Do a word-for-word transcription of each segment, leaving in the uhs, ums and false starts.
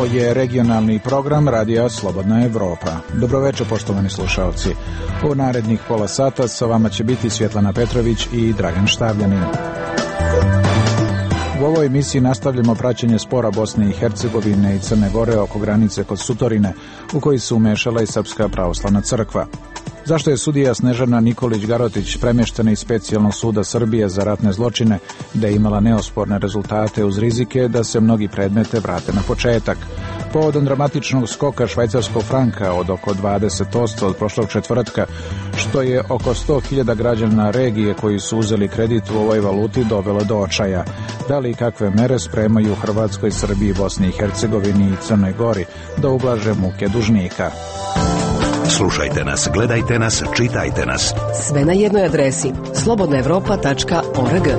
je regionalni program Radija Slobodna Evropa. Dobroveče, poštovani slušalci. U narednih pola sata sa vama će biti Svjetlana Petrović i Dragan Štavljanin. U ovoj emisiji nastavljamo praćenje spora Bosne i Hercegovine i Crne Gore oko granice kod Sutorine, u koji se umešala i Srpska pravoslavna crkva. Zašto je sudija Snežana Nikolić-Garotić premještena iz Specijalnog suda Srbije za ratne zločine, da je imala neosporne rezultate uz rizike da se mnogi predmete vrate na početak? Povodom dramatičnog skoka švajcarskog franka od oko dvadeset posto od prošlog četvrtka, što je oko sto hiljada građana regije koji su uzeli kredit u ovoj valuti dovelo do očaja. Da li i kakve mere spremaju Hrvatskoj, Srbiji, Bosni i Hercegovini i Crnoj Gori da ublaže muke dužnika? Slušajte nas, gledajte nas, čitajte nas. Sve na jednoj adresi slobodna evropa tačka org.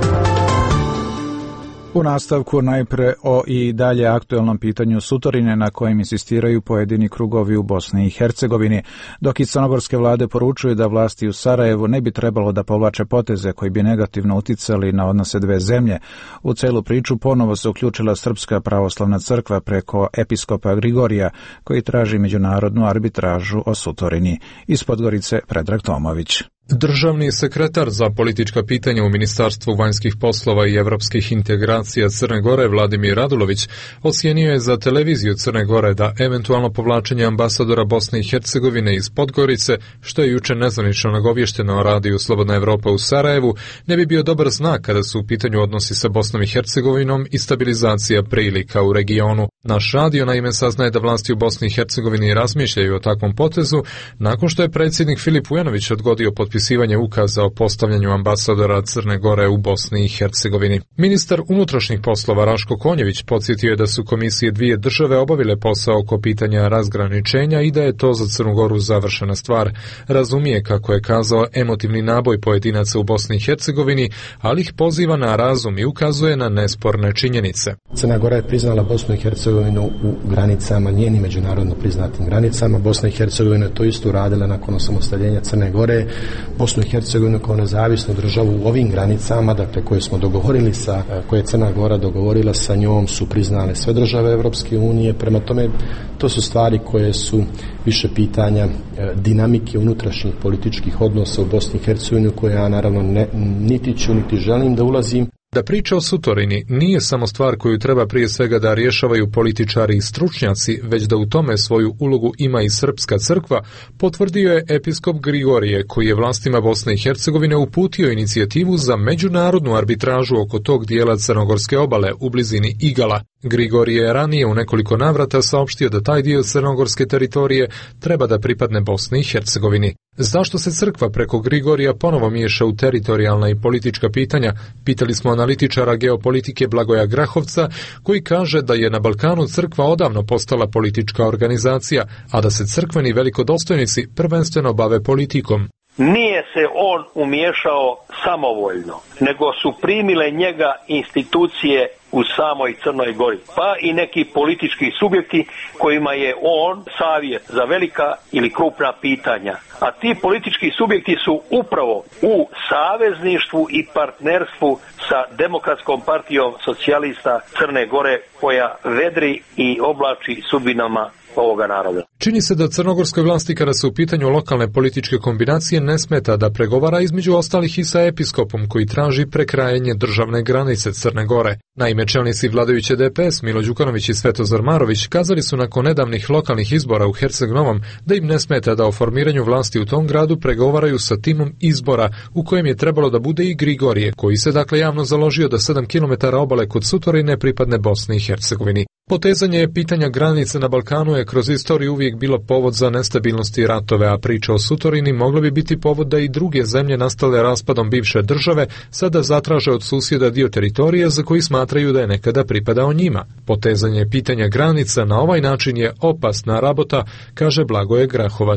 U nastavku najpre o i dalje aktuelnom pitanju Sutorine, na kojem insistiraju pojedini krugovi u Bosni i Hercegovini, dok i crnogorske vlade poručuju da vlasti u Sarajevu ne bi trebalo da povlače poteze koji bi negativno uticali na odnose dve zemlje. U celu priču ponovo se uključila Srpska pravoslavna crkva preko episkopa Grigorija, koji traži međunarodnu arbitražu o Sutorini. Iz Podgorice Predrag Tomović. Državni sekretar za politička pitanja u Ministarstvu vanjskih poslova i evropskih integracija Crne Gore Vladimir Radulović ocijenio je za televiziju Crne Gore da eventualno povlačenje ambasadora Bosne i Hercegovine iz Podgorice, što je juče nezvanično nagovješteno o radiju Slobodna Evropa u Sarajevu, ne bi bio dobar znak kada su u pitanju odnosi sa Bosnom i Hercegovinom i stabilizacija prilika u regionu. Naš radio naime saznaje da vlasti u Bosni i Hercegovini razmišljaju o takvom potezu nakon što je predsjednik Filip Vujanović odgodio potpisivanje ukaza o postavljanju ambasadora Crne Gore u Bosni i Hercegovini. Ministar unutrašnjih poslova Raško Konjević podsjetio je da su komisije dvije države obavile posao oko pitanja razgraničenja i da je to za Crnu Goru završena stvar. Razumije, kako je kazao, emotivni naboj pojedinaca u Bosni i Hercegovini, ali ih poziva na razum i ukazuje na nesporne činjenice. Crna Gora je priznala Bosnu i Hercegovinu u granicama, njenim međunarodno priznatim granicama. Bosna i Hercegovina je to isto uradila nakon osamostaljenja Crne Gore. Bosnu i Hercegovinu kao nezavisnu državu u ovim granicama, dakle koje smo dogovorili sa, koje je Crna Gora dogovorila sa njom, su priznale sve države Evropske unije. Prema tome, to su stvari koje su više pitanja dinamike unutrašnjih političkih odnosa u Bosni i Hercegovini, koje ja naravno ne, niti ću niti želim da ulazim. Da priča o Sutorini nije samo stvar koju treba prije svega da rješavaju političari i stručnjaci, već da u tome svoju ulogu ima i Srpska crkva, potvrdio je episkop Grigorije, koji je vlastima Bosne i Hercegovine uputio inicijativu za međunarodnu arbitražu oko tog dijela crnogorske obale u blizini Igala. Grigorije je ranije u nekoliko navrata saopštio da taj dio crnogorske teritorije treba da pripadne Bosni i Hercegovini. Zašto se crkva preko Grigorija ponovo miješa u teritorijalna i politička pitanja, pitali smo analitičara geopolitike Blagoja Grahovca, koji kaže da je na Balkanu crkva odavno postala politička organizacija, a da se crkveni velikodostojnici prvenstveno bave politikom. Nije se on umiješao samovoljno, nego su primile njega institucije u samoj Crnoj Gori, pa i neki politički subjekti kojima je on savjet za velika ili krupna pitanja. A ti politički subjekti su upravo u savezništvu i partnerstvu sa Demokratskom partijom socijalista Crne Gore, koja vedri i oblači sudbinama ovoga naroda. Čini se da crnogorskoj vlasti, kada su u pitanju lokalne političke kombinacije, ne smeta da pregovara između ostalih i sa episkopom koji traži prekrajanje državne granice Crne Gore. Naime, čelnici vladajuće D P S Milo Đukanović i Svetozar Marović kazali su nakon nedavnih lokalnih izbora u Herceg Novom da im ne smeta da o formiranju vlasti u tom gradu pregovaraju sa timom izbora, u kojem je trebalo da bude i Grigorije, koji se dakle javno založio da sedam kilometara obale kod Sutorine pripadne Bosni i Hercegovini. Potezanje pitanja granice na Balkanu je kroz istoriju uvijek bilo povod za nestabilnost i ratove, a priča o Sutorini mogla bi biti povod da i druge zemlje nastale raspadom bivše države sada zatraže od susjeda dio teritorije za koji smatraju da je nekada pripadao njima. Potezanje pitanja granica na ovaj način je opasna rabota, kaže Blagoje Grahovac.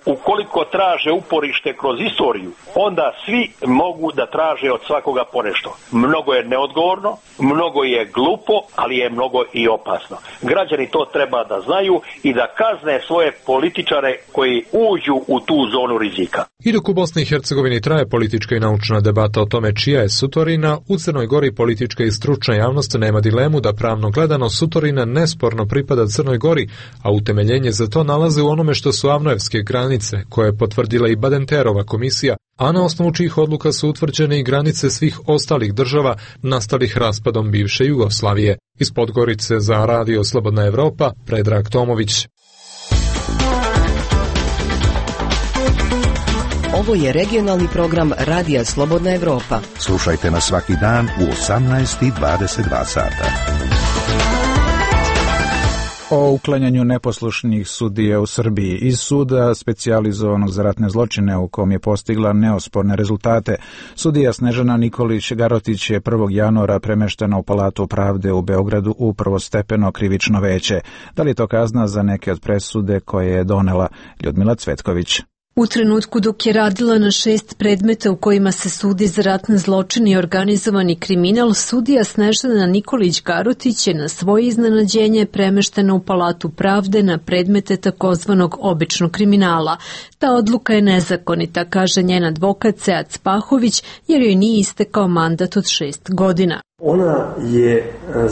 ukoliko traže uporište kroz istoriju, onda svi mogu da traže od svakoga ponešto. Mnogo je neodgovorno, mnogo je glupo, ali je mnogo i opasno. Građani to treba da znaju i da kazne svoje političare koji uđu u tu zonu rizika. I dok u Bosni i Hercegovini traje politička i naučna debata o tome čija je Sutorina, u Crnoj Gori politička i stručna javnost nema dilemu da pravno gledano Sutorina nesporno pripada Crnoj Gori, a utemeljenje za to nalaze u onome što su avnojevske granice, koje je potvrdila i Badenterova komisija, a na osnovu čijih odluka su utvrđene i granice svih ostalih država nastalih raspadom bivše Jugoslavije. Iz Podgorice za Radio Slobodna Evropa, Predrag Tomović. Ovo je regionalni program Radija Slobodna Evropa. Slušajte nas svaki dan u osamnaest i dvadeset dva sata. O uklanjanju neposlušnih sudija u Srbiji iz suda specijalizovanog za ratne zločine u kom je postigla neosporne rezultate. Sudija Snežana Nikolić Garotić je prvog januara premeštena u Palatu pravde u Beogradu u prvostepeno krivično veće. Da li je to kazna za neke od presude koje je donela Ljudmila Cvetković? U trenutku dok je radila na šest predmeta u kojima se sudi za ratne zločine i organizovani kriminal, sudija Snežana Nikolić Garotić je na svoje iznenađenje premeštena u Palatu pravde na predmete takozvanog običnog kriminala. Ta odluka je nezakonita, kaže njen advokat Sead Spahović, jer joj nije istekao mandat od šest godina. Ona je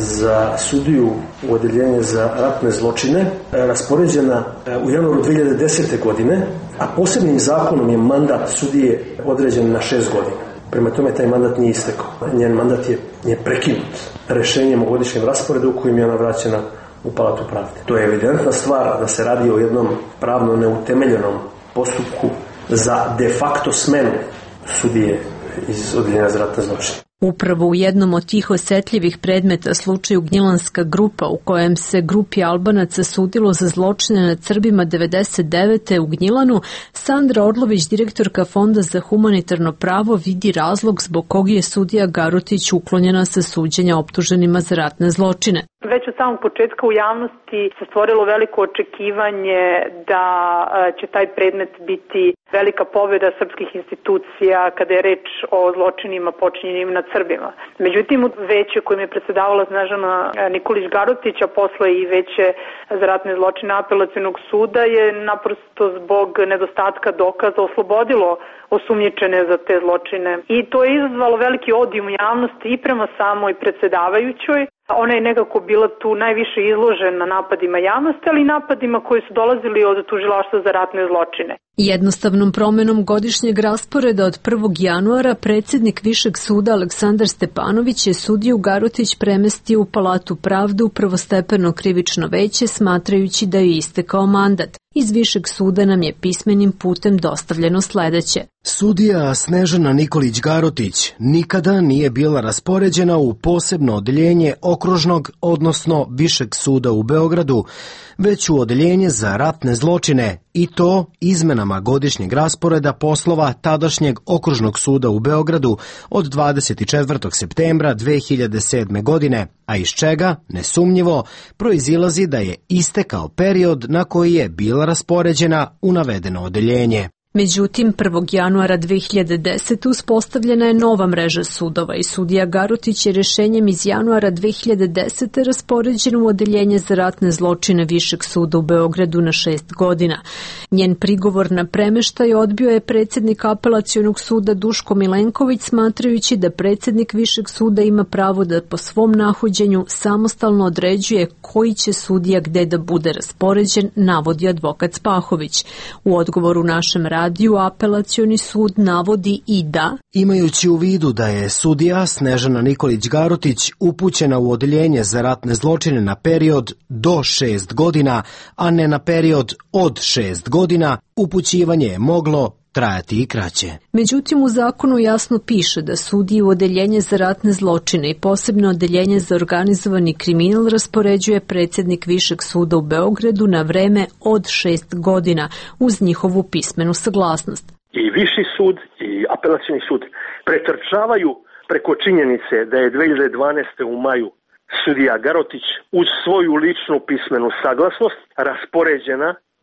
za sudiju u odeljenje za ratne zločine raspoređena u januaru dve hiljade desete. godine, a posebnim zakonom je mandat sudije određen na šest godina. Prema tome taj mandat nije istekao. Njen mandat je, je prekinut rešenjem o godišnjem rasporedu u kojem je ona vraćena u Palatu pravde. To je evidentna stvar da se radi o jednom pravno neutemeljenom postupku za de facto smenu sudije iz odeljenja za ratne zločine. Upravo u jednom od tih osetljivih predmeta, slučaju Gnjilanska grupa, u kojem se grupi Albanaca sudilo za zločine nad Srbima devedeset devete. u Gnjilanu, Sandra Orlović, direktorka Fonda za humanitarno pravo, vidi razlog zbog kog je sudija Garotić uklonjena sa suđenja optuženima za ratne zločine. Već od samog početka u javnosti se stvorilo veliko očekivanje da će taj predmet biti velika pobjeda srpskih institucija kada je reč o zločinima počinjenim nad Srbima. Međutim, veće kojim je predsedavala Snežana Nikolić Garotić, a posle i veće za ratne zločine Apelacionog suda, je naprosto zbog nedostatka dokaza oslobodilo osumnjičene za te zločine. I to je izazvalo veliki odijum javnosti i prema samoj predsedavajućoj. Ona je nekako bila tu najviše izložena napadima javnosti, ali i napadima koji su dolazili od tužilaštva za ratne zločine. Jednostavnom promenom godišnjeg rasporeda od prvog januara predsjednik Višeg suda Aleksandar Stepanović je sudiju Garotić premestio u Palatu pravde u prvostepeno krivično veće, smatrajući da je istekao mandat. Iz Višeg suda nam je pismenim putem dostavljeno sledeće. Sudija Snežana Nikolić Garotić nikada nije bila raspoređena u posebno odeljenje okružnog, odnosno Višeg suda u Beogradu, već u odeljenje za ratne zločine, i to izmenama godišnjeg rasporeda poslova tadašnjeg okružnog suda u Beogradu od dvadeset četvrtog septembra dve hiljade sedme. godine, a iz čega, nesumnjivo, proizilazi da je istekao period na koji je bila raspoređena u navedeno odeljenje. Međutim, prvog januara dve hiljade desete. uspostavljena je nova mreža sudova i sudija Garotić je rešenjem iz januara dve hiljade desete. raspoređen u odeljenje za ratne zločine Višeg suda u Beogradu na šest godina. Njen prigovor na premeštaj odbio je predsjednik Apelacionog suda Duško Milenković, smatrajući da predsjednik Višeg suda ima pravo da po svom nahođenju samostalno određuje koji će sudija gde da bude raspoređen, navodi advokat Spahović. U odgovoru našem radiju Apelacioni sud navodi i da, imajući u vidu da je sudija Snežana Nikolić Garotić upućena u odeljenje za ratne zločine na period do šest godina, a ne na period od šest godina, upućivanje je moglo trajati i kraće. Međutim, u zakonu jasno piše da sudiji u odeljenje za ratne zločine i posebno odeljenje za organizovani kriminal raspoređuje predsjednik Višeg suda u Beogradu na vreme od šest godina uz njihovu pismenu saglasnost. I Viši sud i Apelacioni sud pretrčavaju preko činjenice da je dve hiljade dvanaeste. u maju sudija Garotić uz svoju ličnu pismenu saglasnost raspoređena u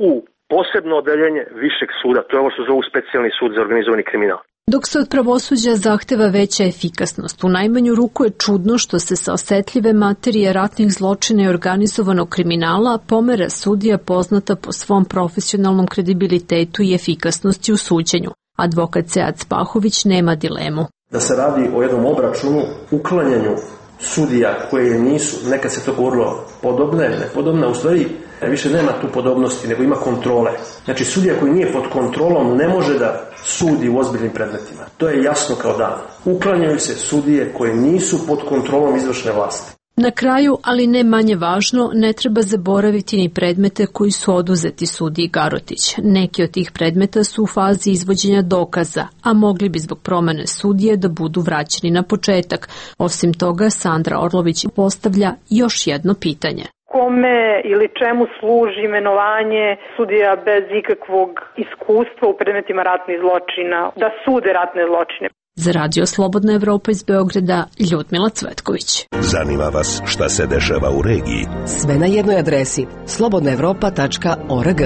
posebno odeljenje višeg suda, to je ovo što zovu specijalni sud za organizovani kriminal. Dok se od pravosuđa zahteva veća efikasnost, u najmanju ruku je čudno što se sa osetljive materije ratnih zločina i organizovanog kriminala pomera sudija poznata po svom profesionalnom kredibilitetu i efikasnosti u suđenju. Advokat Sead Spahović nema dilemu. Da se radi o jednom obračunu, uklanjanju sudija koje nisu, nekad se to govorilo podobne, nepodobne, u stvari više nema tu podobnosti, nego ima kontrole. Znači sudija koji nije pod kontrolom ne može da sudi u ozbiljnim predmetima. To je jasno kao dan. Uklanjaju se sudije koje nisu pod kontrolom izvršne vlasti. Na kraju, ali ne manje važno, ne treba zaboraviti ni predmete koji su oduzeti sudiji Garotić. Neki od tih predmeta su u fazi izvođenja dokaza, a mogli bi zbog promene sudije da budu vraćeni na početak. Osim toga, Sandra Orlović postavlja još jedno pitanje. Kome ili čemu služi imenovanje sudija bez ikakvog iskustva u predmetima ratnih zločina, da sude ratne zločine? Za Radio Slobodna Evropa iz Beograda, Ljudmila Cvetković. Zanima vas šta se dešava u regiji? Sve na jednoj adresi slobodna evropa tačka org.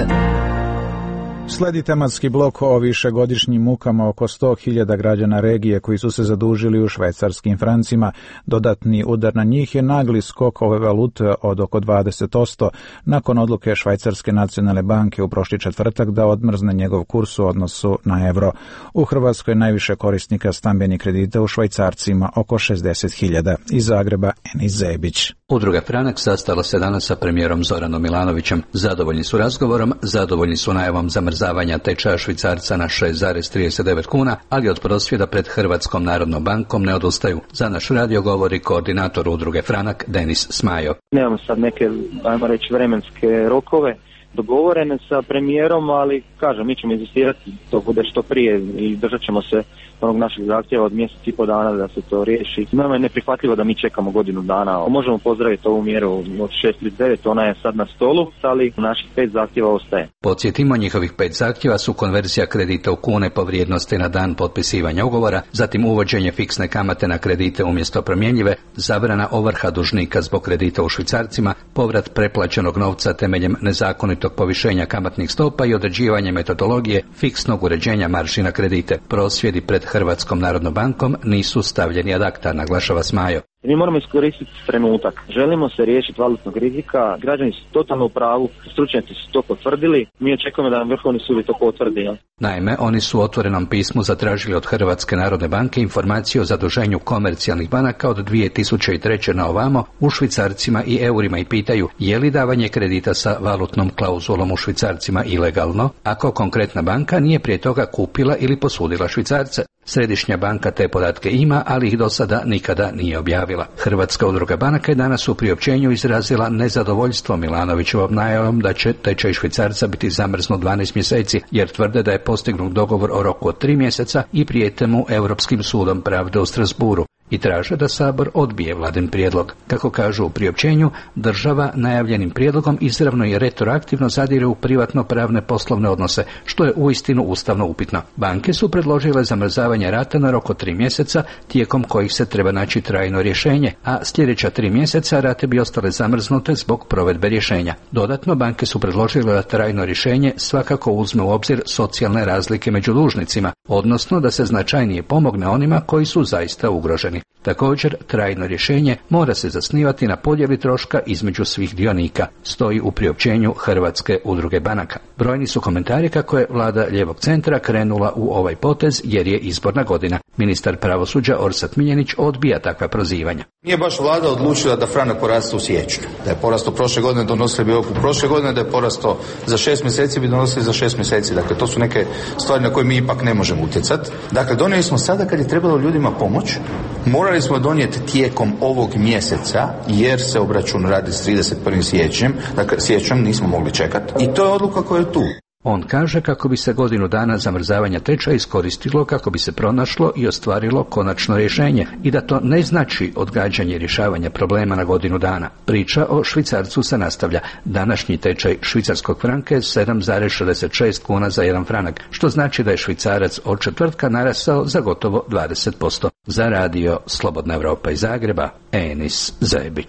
Sledi tematski blok o višegodišnjim mukama oko sto hiljada građana regije koji su se zadužili u švajcarskim francima. Dodatni udar na njih je nagli skok ove valute od oko dvadeset posto nakon odluke Švajcarske nacionalne banke u prošli četvrtak da odmrzne njegov kurs u odnosu na evro. U Hrvatskoj je najviše korisnika stambenih kredita u švajcarcima, oko šezdeset hiljada. Iz Zagreba, Enis Zebić. Udruga Franak sastala se danas sa premijerom Zoranom Milanovićem. Zadovoljni su razgovorom, zadovoljni su najavom zamrzavanja tečaja švicarca na šest zarez trideset devet kuna, ali od prosvjeda pred Hrvatskom narodnom bankom ne odustaju. Za naš radio govori koordinator udruge Franak Denis Smajo. Nemamo sad neke, ajmo reći, vremenske rokove dogovorene sa premijerom, ali kažem, mi ćemo inzistirati to bude što prije i držat ćemo se onog našeg zahtjeva od mjesec i po dana da se to riješi. Nama je neprihvatljivo da mi čekamo godinu dana. Možemo pozdraviti ovu mjeru od šest zarez devet, ona je sad na stolu, ali naših pet zahtjeva ostaje. Podsjetimo, njihovih pet zahtjeva su konverzija kredita u kune po vrijednosti na dan potpisivanja ugovora, zatim uvođenje fiksne kamate na kredite umjesto promjenjive, zabrana ovrha dužnika zbog kredita u švicarcima, povrat preplaćenog novca temeljem nezakonitog povišenja kamatnih stopa i određivanje metodologije fiksnog uređenja marži na kredite. Prosvjedi pred Hrvatskom narodnom bankom nisu stavljeni ad acta, naglašava Smajo. Mi moramo iskoristiti trenutak. Želimo se riješiti valutnog rizika, građani su totalno u pravu, stručnjaci su to potvrdili, mi očekujemo da nam Vrhovni sud to potvrdi. Ja? Naime, oni su u otvorenom pismu zatražili od Hrvatske narodne banke informaciju o zaduženju komercijalnih banaka od dvije tisuće treće na ovamo u švicarcima i eurima i pitaju je li davanje kredita sa valutnom klauzulom u švicarcima ilegalno, ako konkretna banka nije prije toga kupila ili posudila švicarce. Središnja banka te podatke ima, ali ih do sada nikada nije objavila. Hrvatska udruga banaka je danas u priopćenju izrazila nezadovoljstvo Milanovićevom najavom da će tečaj švicarca biti zamrznut dvanaest mjeseci, jer tvrde da je postignut dogovor o roku od tri mjeseca i prijete mu Europskim sudom pravde u Strasburu. I traže da Sabor odbije vladin prijedlog. Kako kažu u priopćenju, država najavljenim prijedlogom izravno i retroaktivno zadire u privatno-pravne poslovne odnose, što je uistinu ustavno upitno. Banke su predložile zamrzavanje rata na rok od tri mjeseca, tijekom kojih se treba naći trajno rješenje, a sljedeća tri mjeseca rate bi ostale zamrznute zbog provedbe rješenja. Dodatno, banke su predložile da trajno rješenje svakako uzme u obzir socijalne razlike među dužnicima, odnosno da se značajnije pomogne onima koji su zaista ugroženi. Također, trajno rješenje mora se zasnivati na podjeli troška između svih dionika, stoji u priopćenju Hrvatske udruge banaka. Brojni su komentari kako je vlada lijevog centra krenula u ovaj potez jer je izborna godina. Ministar pravosuđa Orsat Miljenić odbija takva prozivanja. Nije baš vlada odlučila da franak poraste u siječnju. Da je porastao prošle godine, donosili bi u prošle godine, da je porastao za šest mjeseci, bi donosili za šest mjeseci. Dakle, to su neke stvari na koje mi ipak ne možemo utjecati. Dakle, donijeli smo sada kad je trebalo ljudima pomoć, morali smo donijeti tijekom ovog mjeseca, jer se obračun radi s trideset prvim siječnjem, dakle, siječnjem nismo mogli čekati. I to je odluka koja je tu. On kaže kako bi se godinu dana zamrzavanja tečaja iskoristilo kako bi se pronašlo i ostvarilo konačno rješenje i da to ne znači odgađanje rješavanja problema na godinu dana. Priča o švicarcu se nastavlja. Današnji tečaj švicarskog franka je sedam zarez šezdeset šest kuna za jedan franak, što znači da je švicarac od četvrtka narastao za gotovo dvadeset posto. Za radio Slobodna Evropa iz Zagreba, Enis Zebić.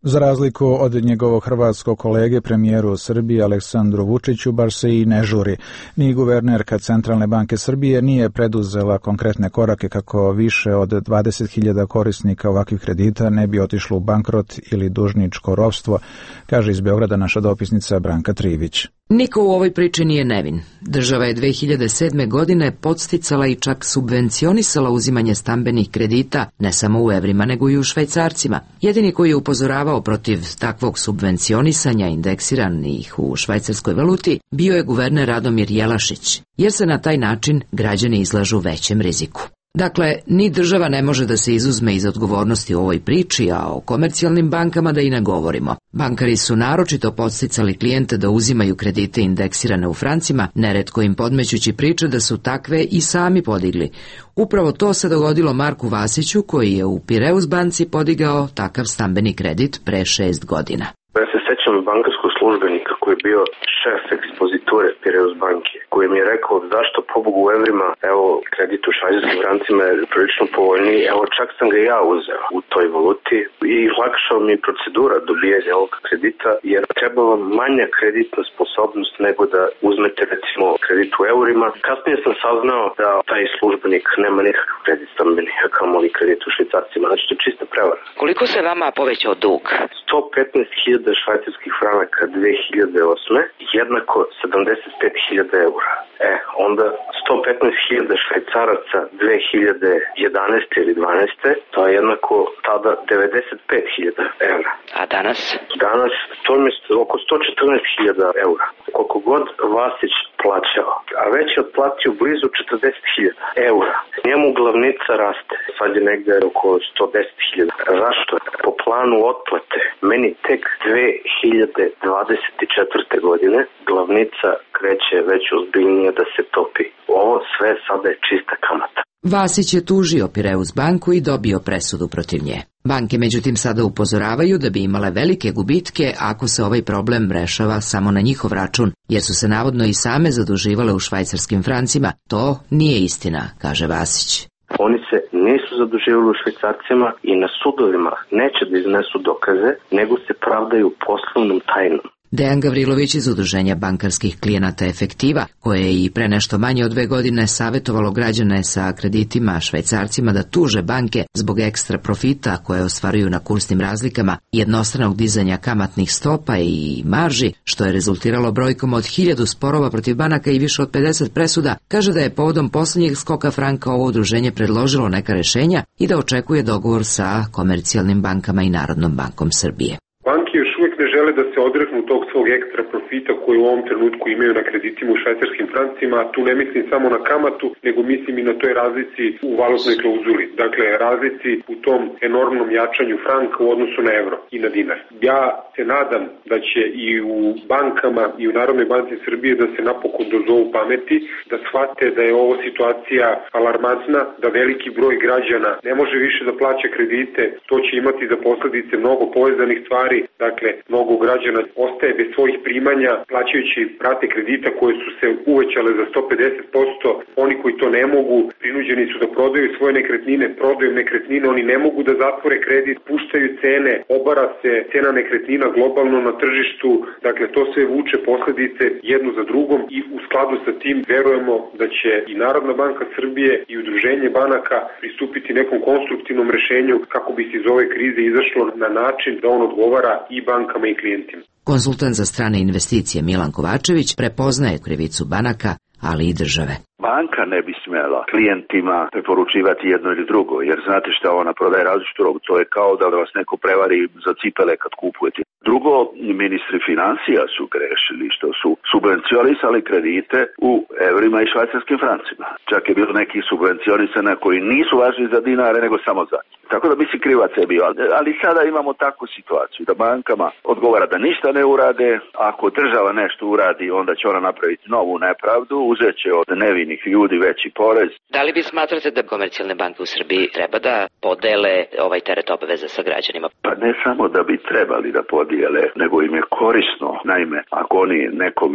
Za razliku od njegovog hrvatskog kolege, premijeru u Srbiji Aleksandru Vučiću, baš se i ne žuri. Ni guvernerka Centralne banke Srbije nije preduzela konkretne korake kako više od dvadeset hiljada korisnika ovakvih kredita ne bi otišlo u bankrot ili dužničko ropstvo, kaže iz Beograda naša dopisnica Branka Trivić. Niko u ovoj priči nije nevin. Država je dve hiljade sedme. godine podsticala i čak subvencionisala uzimanje stambenih kredita, ne samo u evrima, nego i u švajcarcima. Jedini koji je upozoravao protiv takvog subvencionisanja indeksiranih u švajcarskoj valuti bio je guverner Radomir Jelašić, jer se na taj način građani izlažu većem riziku. Dakle, ni država ne može da se izuzme iz odgovornosti u ovoj priči, a o komercijalnim bankama da i ne govorimo. Bankari su naročito podsticali klijente da uzimaju kredite indeksirane u francima, neretko im podmećući priče da su takve i sami podigli. Upravo to se dogodilo Marku Vasiću, koji je u Pireus banci podigao takav stambeni kredit pre šest godina. Ja se sećam bankarskog službenika koji je bio šef ekspoziture Pireus banke, koji mi je rekao zašto pobogu u evrima, evo kredit u švajcarskim francima je prilično povoljniji, evo čak sam ga ja uzeo u toj valuti i lakšao mi je procedura dobijanja ovog kredita, jer treba vam manja kreditna sposobnost nego da uzmete recimo kredit u eurima. Kasnije sam saznao da taj službenik nema nikakav kredit stambeni, a kamoli kredit u švajcarcima, znači to je čista prevara. Koliko se vama povećao dug? sto petnaest hiljada švajcarskih franaka dve hiljade osme jednako sedamdeset pet hiljada eura. E, onda sto petnaest hiljada švajcaraca dve hiljade jedanaeste ili dvanaeste to je jednako tada devedeset pet hiljada eura. A danas? Danas to je oko sto četrnaest hiljada eura. Koliko god Vasić plaćao, a već je otplatio blizu četrdeset hiljada eura. Njemu glavnica raste, sad je negde oko sto deset hiljada. Zašto? Po planu otplate, meni tek dve hiljade dvadeset četvrte. godine glavnica kreće već ozbiljnije da se topi. Ovo sve sada je čista kamata. Vasić je tužio Pireus banku i dobio presudu protiv nje. Banke međutim sada upozoravaju da bi imale velike gubitke ako se ovaj problem rešava samo na njihov račun, jer su se navodno i same zaduživale u švajcarskim francima. To nije istina, kaže Vasić. Oni se nisu zaduživali u švajcarcima i na sudovima neće da iznesu dokaze, nego se pravdaju poslovnom tajnom. Dejan Gavrilović iz Udruženja bankarskih klijenata Efektiva, koje je i pre nešto manje od dve godine savjetovalo građane sa kreditima švajcarcima da tuže banke zbog ekstra profita koje ostvaruju na kursnim razlikama, jednostranog dizanja kamatnih stopa i marži, što je rezultiralo brojkom od hiljadu sporova protiv banaka i više od pedeset presuda, kaže da je povodom posljednjeg skoka franka ovo udruženje predložilo neka rešenja i da očekuje dogovor sa komercijalnim bankama i Narodnom bankom Srbije. Banke još uvijek ne žele da se odreknu tog svog ekstra profita koji u ovom trenutku imaju na kreditima u švajcarskim francima, a tu ne mislim samo na kamatu, nego mislim i na toj razlici u valutnoj klauzuli. Dakle, razlici u tom enormnom jačanju franka u odnosu na evro i na dinar. Ja se nadam da će i u bankama i u Narodnoj banci Srbije da se napokon dozovu pameti, da shvate da je ovo situacija alarmantna, da veliki broj građana ne može više da plaća kredite, to će imati za posledice mnogo povezanih stvari. Dakle, mnogo građana ostaje bez svojih primanja, plaćajući rate kredita koje su se uvećale za sto pedeset posto. Oni koji to ne mogu, prinuđeni su da prodaju svoje nekretnine, prodaju nekretnine, oni ne mogu da zatvore kredit, puštaju cene, obara se cena nekretnina globalno na tržištu. Dakle, to sve vuče posledice jednu za drugom i u skladu sa tim verujemo da će i Narodna banka Srbije i Udruženje banaka pristupiti nekom konstruktivnom rešenju kako bi se iz ove krize izašlo na način da on odgovara i bankama i klijentima. Konsultant za strane investicije Milan Kovačević prepoznaje krivicu banaka, ali i države. Banka ne bi smjela klijentima preporučivati jedno ili drugo, jer znate šta, ona prodaje različitu robu. To je kao da vas neko prevari za cipele kad kupujete. Drugo, ministri financija su grešili što su subvencionisali kredite u evrima i švajcarskim francima. Čak je bilo nekih subvencionisana koji nisu važni za dinare, nego samo za. Tako da mislim krivac je bio. Ali sada imamo takvu situaciju da bankama odgovara da ništa ne urade. Ako država nešto uradi, onda će ona napraviti novu nepravdu, uzet će od nevinih ljudi veći porez. Da li vi smatrate da komercijalne banke u Srbiji treba da podele ovaj teret obaveza sa građanima? Pa ne samo da bi trebali da podijele, nego im je korisno. Naime, ako oni nekome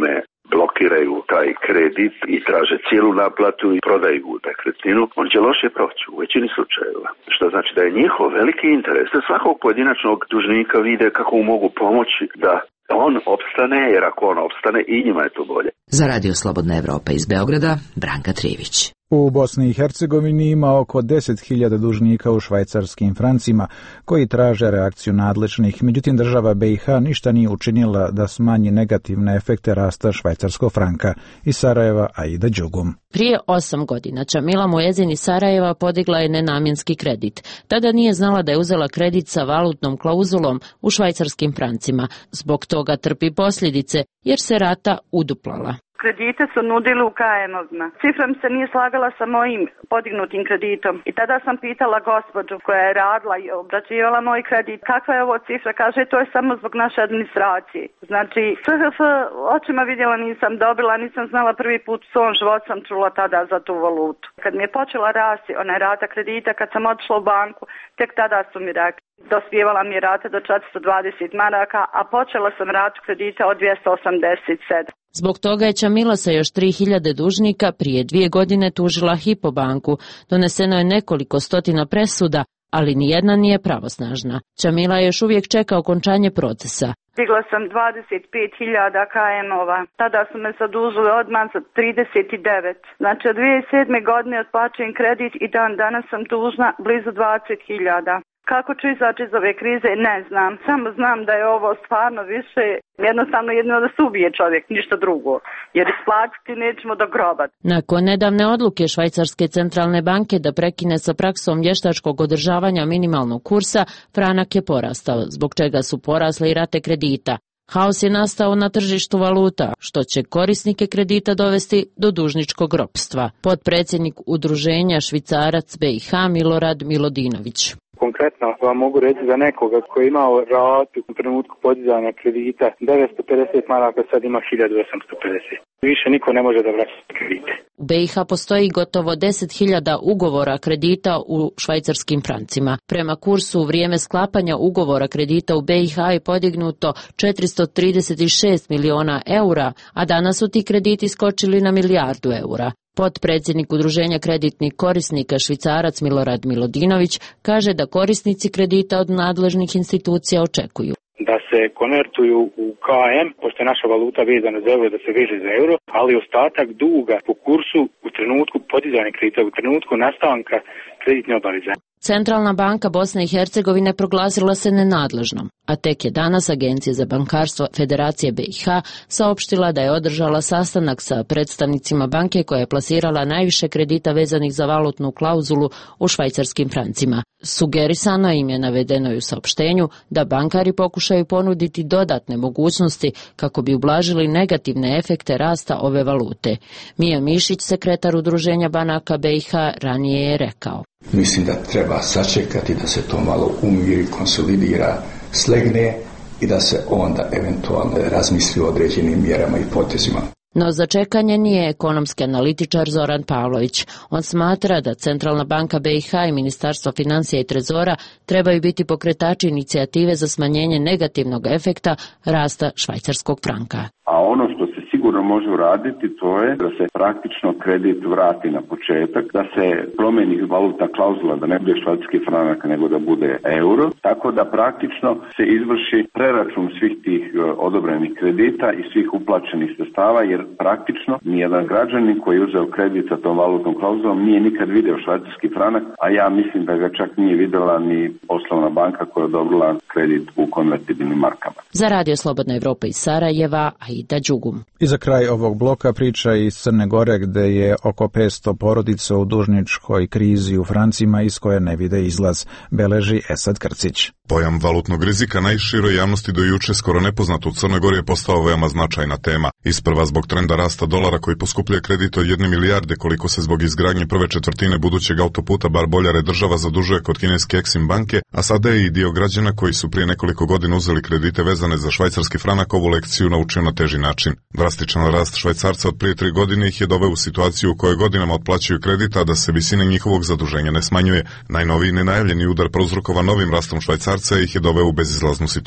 blokiraju taj kredit i traže cijelu naplatu i prodaju nekretninu, on će loše proći u većini slučajeva. Što znači da je njihov veliki interes da svakog pojedinačnog dužnika vide kako mu mogu pomoći da on opstane, jer ako on opstane i njima je to bolje. Za Radio Slobodna Evropa iz Beograda, Branka Trivić. U Bosni i Hercegovini ima oko deset hiljada dužnika u švajcarskim francima koji traže reakciju nadležnih, međutim država B i H ništa nije učinila da smanji negativne efekte rasta švajcarskog franka. Iz Sarajeva, Aida Đugum. Prije osam godina Čamila Muezin iz Sarajeva podigla je nenamjenski kredit. Tada nije znala da je uzela kredit sa valutnom klauzulom u švajcarskim francima. Zbog toga trpi posljedice jer se rata uduplala. Kredite su nudili u K M-ovima. Cifra mi se nije slagala sa mojim podignutim kreditom. I tada sam pitala gospođu koja je radila i obrađivala moj kredit, kakva je ovo cifra? Kaže, to je samo zbog naše administracije. Znači, S H F očima vidjela nisam dobila, nisam znala prvi put u svom životu sam čula tada za tu valutu. Kad mi je počela rasti ona rata kredita, kad sam otišla u banku, tek tada su mi rekli. Dospjevala mi je rata do četiristo dvadeset maraka, a počela sam ratu kredita od dvjesto osamdeset sedam. Zbog toga je Čamila sa još tri hiljade dužnika prije dvije godine tužila Hypo banku. Doneseno je nekoliko stotina presuda, ali nijedna nije pravosnažna. Čamila još uvijek čeka okončanje procesa. Digla sam dvadeset pet hiljada K M-ova. Tada su me zadužili odmah za trideset devet. Znači od dvije hiljade sedme godine otplaćujem kredit i dan danas sam dužna blizu dvadeset hiljada. Kako ću izaći iz ove krize, ne znam. Samo znam da je ovo stvarno više, jednostavno jedino da se ubije čovjek, ništa drugo. Jer isplatiti nećemo do groba. Nakon nedavne odluke Švajcarske centralne banke da prekine sa praksom vještačkog održavanja minimalnog kursa, franak je porastao, zbog čega su porasle i rate kredita. Haos je nastao na tržištu valuta, što će korisnike kredita dovesti do dužničkog ropstva. Potpredsjednik udruženja Švicarac B i H Milorad Milodinović. Konkretno vam mogu reći za nekoga koji je imao ratu u trenutku podizanja kredita devetsto pedeset maraka, sad ima hiljadu osamsto pedeset. Više niko ne može da vraća kredite. U B i H postoji gotovo deset hiljada ugovora kredita u švajcarskim francima. Prema kursu u vrijeme sklapanja ugovora kredita u B i H je podignuto četiristo trideset šest miliona eura, a danas su ti krediti skočili na milijardu eura. Potpredsjednik udruženja kreditnih korisnika Švicarac Milorad Milodinović kaže da korisnici kredita od nadležnih institucija očekuju da se konvertuju u K M, pošto je naša valuta vezana za euro, da se veže za euro, ali ostatak duga po kursu u trenutku podizanja kredita, u trenutku nastanka kreditne obaveze. Centralna banka Bosne i Hercegovine proglasila se nenadležnom, a tek je danas Agencija za bankarstvo Federacije B i H saopštila da je održala sastanak sa predstavnicima banke koja je plasirala najviše kredita vezanih za valutnu klauzulu u švajcarskim francima. Sugerisano im je navedeno u saopštenju da bankari pokušaju ponuditi dodatne mogućnosti kako bi ublažili negativne efekte rasta ove valute. Mija Mišić, sekretar udruženja banaka B i H, ranije je rekao: Mislim da treba sačekati da se to malo umiri, konsolidira, slegne i da se onda eventualno razmisli o određenim mjerama i potezima. No za čekanje nije ekonomski analitičar Zoran Pavlović. On smatra da Centralna banka B i H i Ministarstvo financija i trezora trebaju biti pokretači inicijative za smanjenje negativnog efekta rasta švajcarskog franka. A ono što se sigurno može uraditi, to je da se praktično kredit vrati na početak, da se promijeni valutna klauzula, da ne bude švajcarski franak nego da bude euro, tako da praktično se izvrši preračun svih tih odobrenih kredita i svih uplaćenih sredstava, jer praktično nijedan građanin koji je uzeo kredit sa tom valutnom klauzulom nije nikad video švajcarski franak, a ja mislim da ga čak nije vidjela ni poslovna banka koja je odobrila kredit u konvertibilnim markama. Za Radio Slobodna Evropa iz Sarajeva, Aida Đugum. I za kraj ovog bloka priča iz Crne Gore, gde je oko petsto porodica u dužničkoj krizi u francima iz koje ne vide izlaz, beleži Esad Krcić. Pojam valutnog rizika najširoj javnosti do juče skoro nepoznat u Crnoj Gori je postao veoma značajna tema. Isprva zbog trenda rasta dolara koji poskupljuje kredit od jedne milijarde koliko se zbog izgradnje prve četvrtine budućeg autoputa Bar Boljare država zadužuje kod kineske Exim banke, a sada je i dio građana koji su prije nekoliko godina uzeli kredite vezane za švajcarski franak ovu lekciju naučio na teži način. Drastičan rast švajcarca od prije tri godine ih je doveo u situaciju u kojoj godinama otplaćuju kredita, a da se visina njihovog zaduženja ne smanjuje. Najnoviji nenajavljeni udar prouzrokovan novim rastom švajcarca ih je doveo u bezizlaznu situaciju.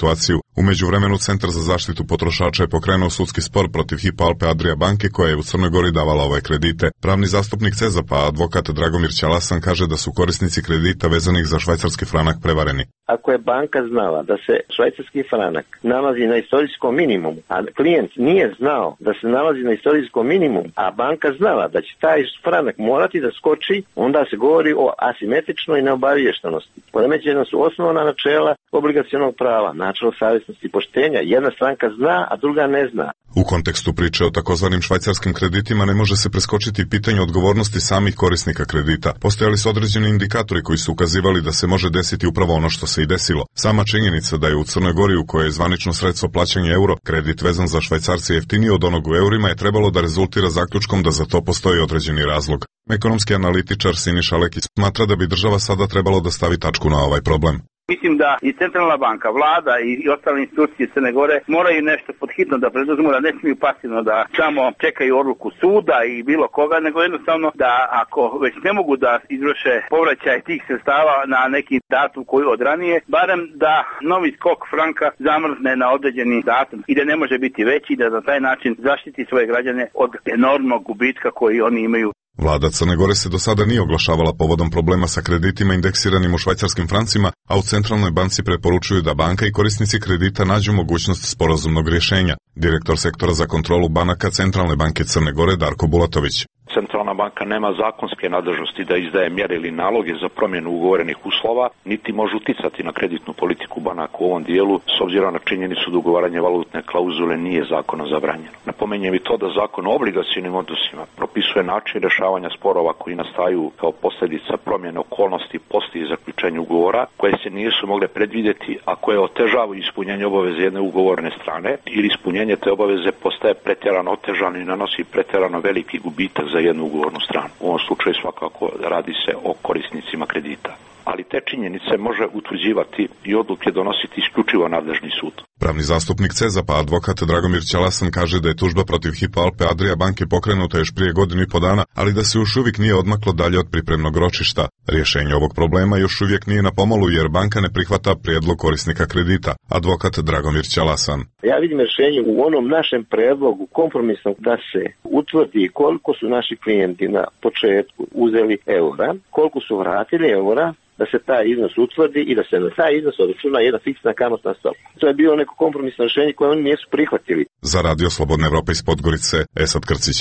U međuvremenu Centar za zaštitu potrošača je pokrenuo sudski spor protiv Hypo Alpe Adria banke koja je u Crnoj Gori davala ove kredite. Pravni zastupnik Cezapa, advokat Dragomir Ćalasan, kaže da su korisnici kredita vezanih za švajcarski franak prevareni. Ako je banka znala da se švajcarski franak nalazi na istorijskom minimumu, a klijent nije znao da se nalazi na istorijskom minimumu, a banka znala da će taj franak morati da skoči, onda se govori o asimetričnoj neobaviještenosti. Poremećena su osnovna načela obligacionog prava, načelo savjesnosti i poštenja. Jedna stranka zna, a druga ne zna. U kontekstu priče o takozvanim švajcarskim kreditima ne može se preskočiti pitanje odgovornosti samih korisnika kredita. Postojali su određeni indikatori koji su ukazivali da se može desiti upravo ono što se i desilo. Sama činjenica da je u Crnoj Gori, u kojoj je zvanično sredstvo plaćanja euro, kredit vezan za švajcarce jeftiniji od onog u eurima, je trebalo da rezultira zaključkom da za to postoji određeni razlog. Ekonomski analitičar Siniša Lekić smatra da bi država sada trebalo da stavi tačku na ovaj problem. Mislim da i Centralna banka, vlada i ostale institucije Crne Gore moraju nešto podhitno da preduzmu, da ne smiju pasivno da samo čekaju odluku suda i bilo koga, nego jednostavno da ako već ne mogu da izvrše povraćaj tih sredstava na neki datum koji od ranije, barem da novi skok franka zamrzne na određeni datum i da ne može biti veći i da na taj način zaštiti svoje građane od enormnog gubitka koji oni imaju. Vlada Crne Gore se do sada nije oglašavala povodom problema sa kreditima indeksiranim u švajcarskim francima, a u Centralnoj banci preporučuju da banka i korisnici kredita nađu mogućnost sporazumnog rješenja. Direktor sektora za kontrolu banaka Centralne banke Crne Gore Darko Bulatović. Centralna banka nema zakonske nadležnosti da izdaje mjere ili naloge za promjenu ugovorenih uslova, niti može uticati na kreditnu politiku banaka u ovom dijelu, s obzirom na činjenicu da ugovaranje valutne klauzule nije zakonom zabranjeno. Napominjem i to da zakon o obligacionim odnosima propisuje način rješavanja sporova koji nastaju kao posljedica promjene okolnosti poslije zaključenja ugovora, koje se nisu mogle predvidjeti, a koje otežavaju ispunjenje obaveze jedne ugovorne strane, ili ispunjenje te obaveze postaje pretjerano otežano i nanosi pretjerano veliki gubitak za jednu ugovornu stranu. U ovom slučaju svakako radi se o korisnicima kredita. Ali te činjenice može utvrđivati i odluke donositi isključivo nadležni sud. Pravni zastupnik Cezapa, advokat Dragomir Ćalasan, kaže da je tužba protiv Hypo Alpe Adria banke pokrenuta još prije godinu i po dana, ali da se još uvijek nije odmaklo dalje od pripremnog ročišta. Rješenje ovog problema još uvijek nije na pomolu jer banka ne prihvata prijedlog korisnika kredita. Advokat Dragomir Ćalasan. Ja vidim rješenje u onom našem prijedlogu kompromisnom da se utvrdi koliko su naši klijenti na početku uzeli eura, koliko su vratili eura, da se taj iznos utvrdi i da se na taj iznos obračuna jedna fiksna kamatna stopa. To je bilo neko kompromisno rješenje koje oni nisu prihvatili. Za Radio Slobodna Evropa iz Podgorice, Esad Krcić.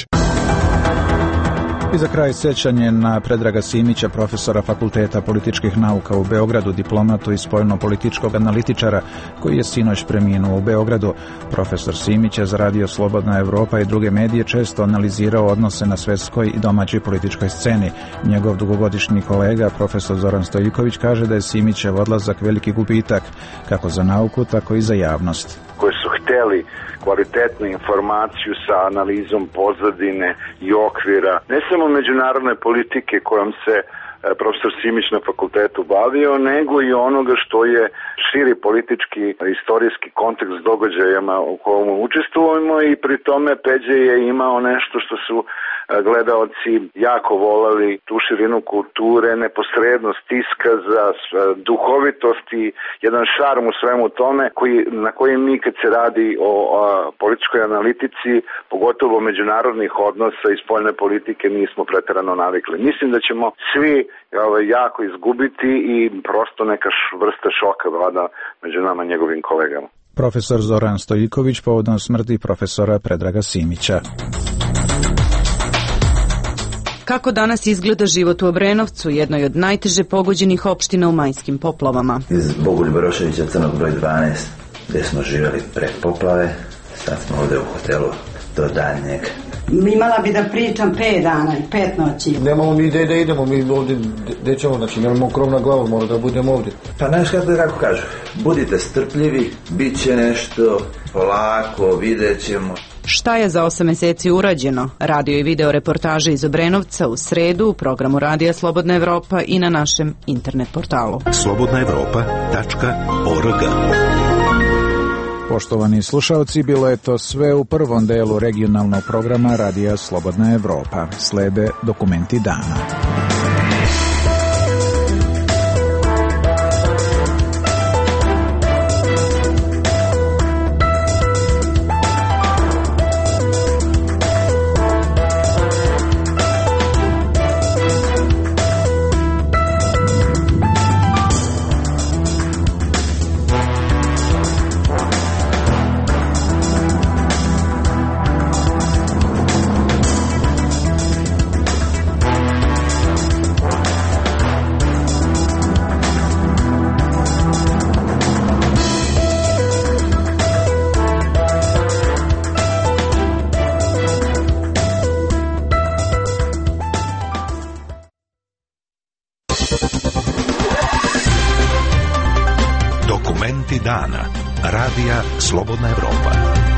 I za kraj sjećanje na Predraga Simića, profesora Fakulteta političkih nauka u Beogradu, diplomatu i spoljno-političkog analitičara, koji je sinoć preminuo u Beogradu. Profesor Simić je za Radio Slobodna Evropa i druge medije često analizirao odnose na svjetskoj i domaćoj političkoj sceni. Njegov dugogodišnji kolega, profesor Zoran Stojiković, kaže da je Simićev odlazak veliki gubitak, kako za nauku, tako i za javnost. Koji su htjeli kvalitetnu informaciju sa analizom pozadine i okvira, ne samo međunarodne politike kojom se profesor Simić na fakultetu bavio, nego i onoga što je širi politički, istorijski kontekst s događajama u kojem učestvujemo i pri tome Peđe je imao nešto što su gledaoci jako volali, tu širinu kulture, neposrednost iskaza, duhovitost i jedan šarm u svemu tome koji, na koji mi kad se radi o, o političkoj analitici, pogotovo međunarodnih odnosa i spoljne politike nismo pretjerano navikli. Mislim da ćemo svi ovaj, jako izgubiti i prosto neka vrsta šoka vlada među nama njegovim kolegama. Profesor Zoran Stojiković povodom smrti profesora Predraga Simića. Kako danas izgleda život u Obrenovcu, jednoj od najteže pogođenih opština u majskim poplavama? Iz Bogoljuba Roševića, Crnog broj dvanaest, gdje smo živjeli pred poplave, sad smo ovdje u hotelu do daljnjeg. Imala bi da pričam pet dana i pet noći. Nemamo mi gdje da idemo, mi ovdje gdje ćemo, znači nemamo krov na glavu, mora da budemo ovdje. Pa znaš kako, kako kažu, budite strpljivi, bit će nešto, polako, vidjet ćemo. Šta je za osam mjeseci urađeno? Radio i video reportaže iz Obrenovca u sredu u programu Radija Slobodna Evropa i na našem internet portalu. slobodna evropa tačka org. Poštovani slušalci, bilo je to sve u prvom delu regionalnog programa Radija Slobodna Evropa. Slede dokumenti dana. Dokumenti dana. Radija Slobodna Evropa.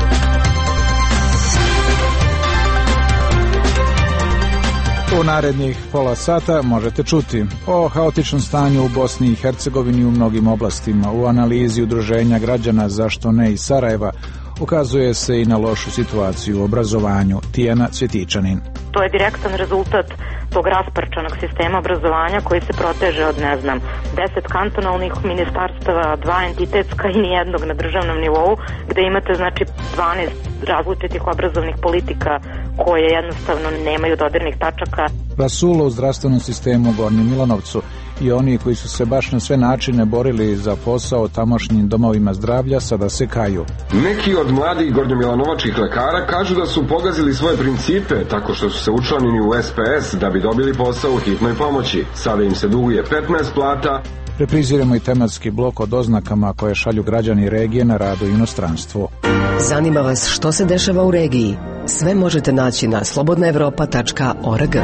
U narednih pola sata možete čuti o haotičnom stanju u Bosni i Hercegovini u mnogim oblastima. U analizi udruženja građana Zašto ne iz Sarajeva ukazuje se i na lošu situaciju u obrazovanju. Tijana Cvjetičanin. To je direktan rezultat tog rasparčanog sistema obrazovanja koji se proteže od, ne znam, deset kantonalnih ministarstava, dva entitetska i nijednog na državnom nivou, gde imate, znači, dvanaest različitih obrazovnih politika koje jednostavno nemaju dodirnih tačaka. Rasulo u zdravstvenom sistemu u Gornjem Milanovcu i oni koji su se baš na sve načine borili za posao tamošnjim domovima zdravlja sada se kaju. Neki od mladih gornjomilanovačkih lekara kažu da su pogazili svoje principe tako što su se učlanili u S P S da bi dobili posao u hitnoj pomoći. Sada im se duguje petnaest plata. Repriziramo i tematski blok o doznakama koje šalju građani regije na radu u inostranstvu. Zanima vas što se dešava u regiji? Sve možete naći na slobodna evropa tačka org.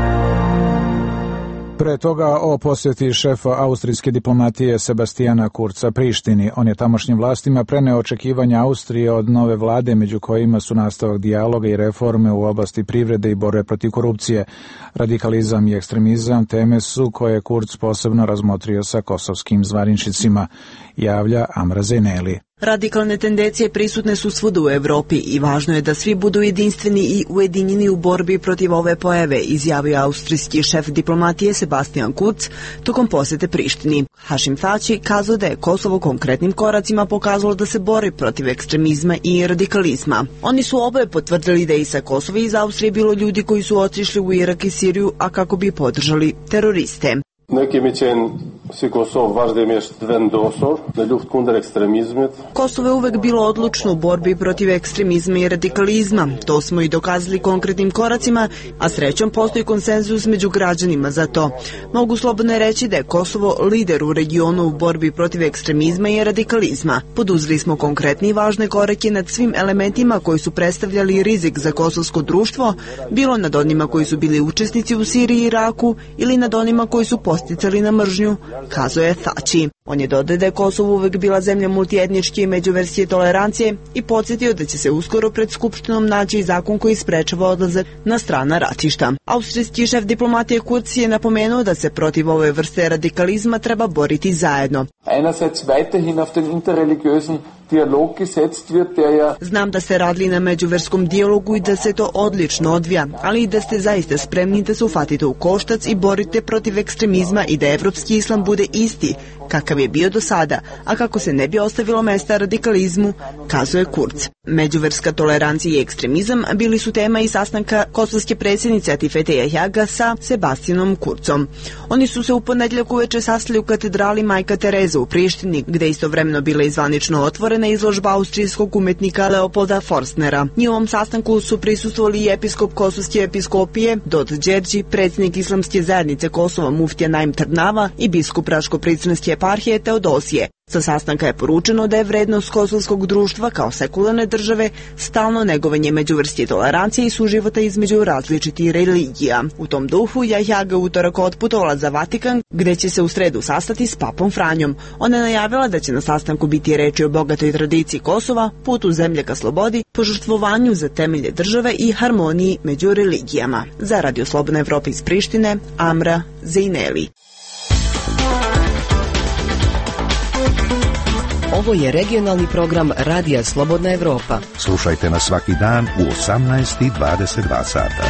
Pre toga o posjeti šefa austrijske diplomatije Sebastijana Kurza Prištini. On je tamošnjim vlastima preneo očekivanja Austrije od nove vlade, među kojima su nastavak dijaloga i reforme u oblasti privrede i borbe protiv korupcije. Radikalizam i ekstremizam teme su koje Kurz posebno razmotrio sa kosovskim zvaničnicima, javlja Amra Zejneli. Radikalne tendencije prisutne su svuda u Evropi i važno je da svi budu jedinstveni i ujedinjeni u borbi protiv ove pojave, izjavio austrijski šef diplomatije Sebastian Kurz tokom posjete Prištini. Hašim Tači kazao da je Kosovo konkretnim koracima pokazalo da se bori protiv ekstremizma i radikalizma. Oni su oboje potvrdili da i sa Kosova i iz Austrije bilo ljudi koji su otišli u Irak i Siriju, a kako bi podržali teroriste. Kosovo je uvek bilo odlučno u borbi protiv ekstremizma i radikalizma. To smo i dokazali konkretnim koracima, a srećom postoji konsenzus među građanima za to. Mogu slobodno reći da je Kosovo lider u regionu u borbi protiv ekstremizma i radikalizma. Poduzeli smo konkretne i važne korake nad svim elementima koji su predstavljali rizik za kosovsko društvo, bilo nad onima koji su bili učesnici u Siriji i Iraku ili nad onima koji su posticali na mržnju, kazao je Tači. On je dodao da je Kosovo uvek bila zemlja multietničke i međuverske tolerancije i podsjetio da će se uskoro pred Skupštinom naći i zakon koji sprečava odlazak na strana ratišta. Austrijski šef diplomatije Kurz je napomenuo da se protiv ove vrste radikalizma treba boriti zajedno. Znam da ste radili na međuverskom dijalogu i da se to odlično odvija, ali i da ste zaista spremni da se uhvatite u koštac i borite protiv ekstremizma i da evropski islam bude isti kakav je bio do sada, a kako se ne bi ostavilo mesta radikalizmu, kazao je Kurz. Međuverska tolerancija i ekstremizam bili su tema i sastanka kosovske predsjednice Atifete Jahjaga sa Sebastianom Kurzom. Oni su se u ponedjeljak uveče sastali u katedrali Majka Tereza u Prištini, gde istovremeno bila izvanično otvorena izložba austrijskog umetnika Leopolda Forstnera. Njihovom sastanku su prisustvovali i episkop Kosovske episkopije Dod Đerđi, predsjednik islamske zajednice Kosova Muftija Naim Trnava i biskup Raško-Pričinske eparhije Teodosije. Sa sastanka je poručeno da je vrednost kosovskog društva kao sekularne države stalno negovanje međuvrste tolerancije i suživota između različitih religija. U tom duhu Jahjaga utorak otputovala za Vatikan, gde će se u sredu sastati s papom Franjom. Ona je najavila da će na sastanku biti reči o bogatoj tradiciji Kosova, putu zemlje ka slobodi, požrtvovanju za temelje države i harmoniji među religijama. Za Radio Slobodna Evropa iz Prištine, Amra Zejneli. Ovo je regionalni program Radija Slobodna Evropa. Slušajte nas svaki dan u osamnaest i dvadeset dva sata.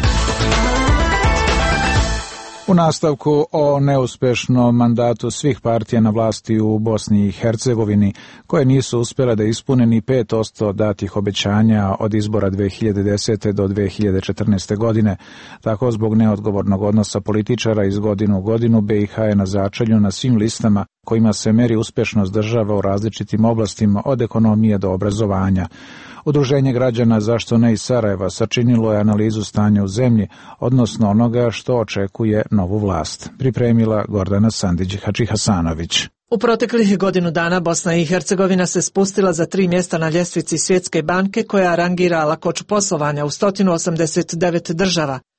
U nastavku o neuspešnom mandatu svih partija na vlasti u Bosni i Hercegovini, koje nisu uspjele da ispune ni pet posto datih obećanja od izbora dve hiljade desete. do dve hiljade četrnaeste. godine. Tako, zbog neodgovornog odnosa političara iz godinu u godinu, B i H je na začelju na svim listama kojima se meri uspješnost država u različitim oblastima od ekonomije do obrazovanja. Udruženje građana Zašto ne iz Sarajeva sačinilo je analizu stanja u zemlji, odnosno onoga što očekuje novu vlast. Pripremila Gordana Sandić-Hadžihasanović. U proteklih godinu dana Bosna i Hercegovina se spustila za tri mjesta na ljestvici Svjetske banke koja rangira lakoću poslovanja u sto osamdeset devet država.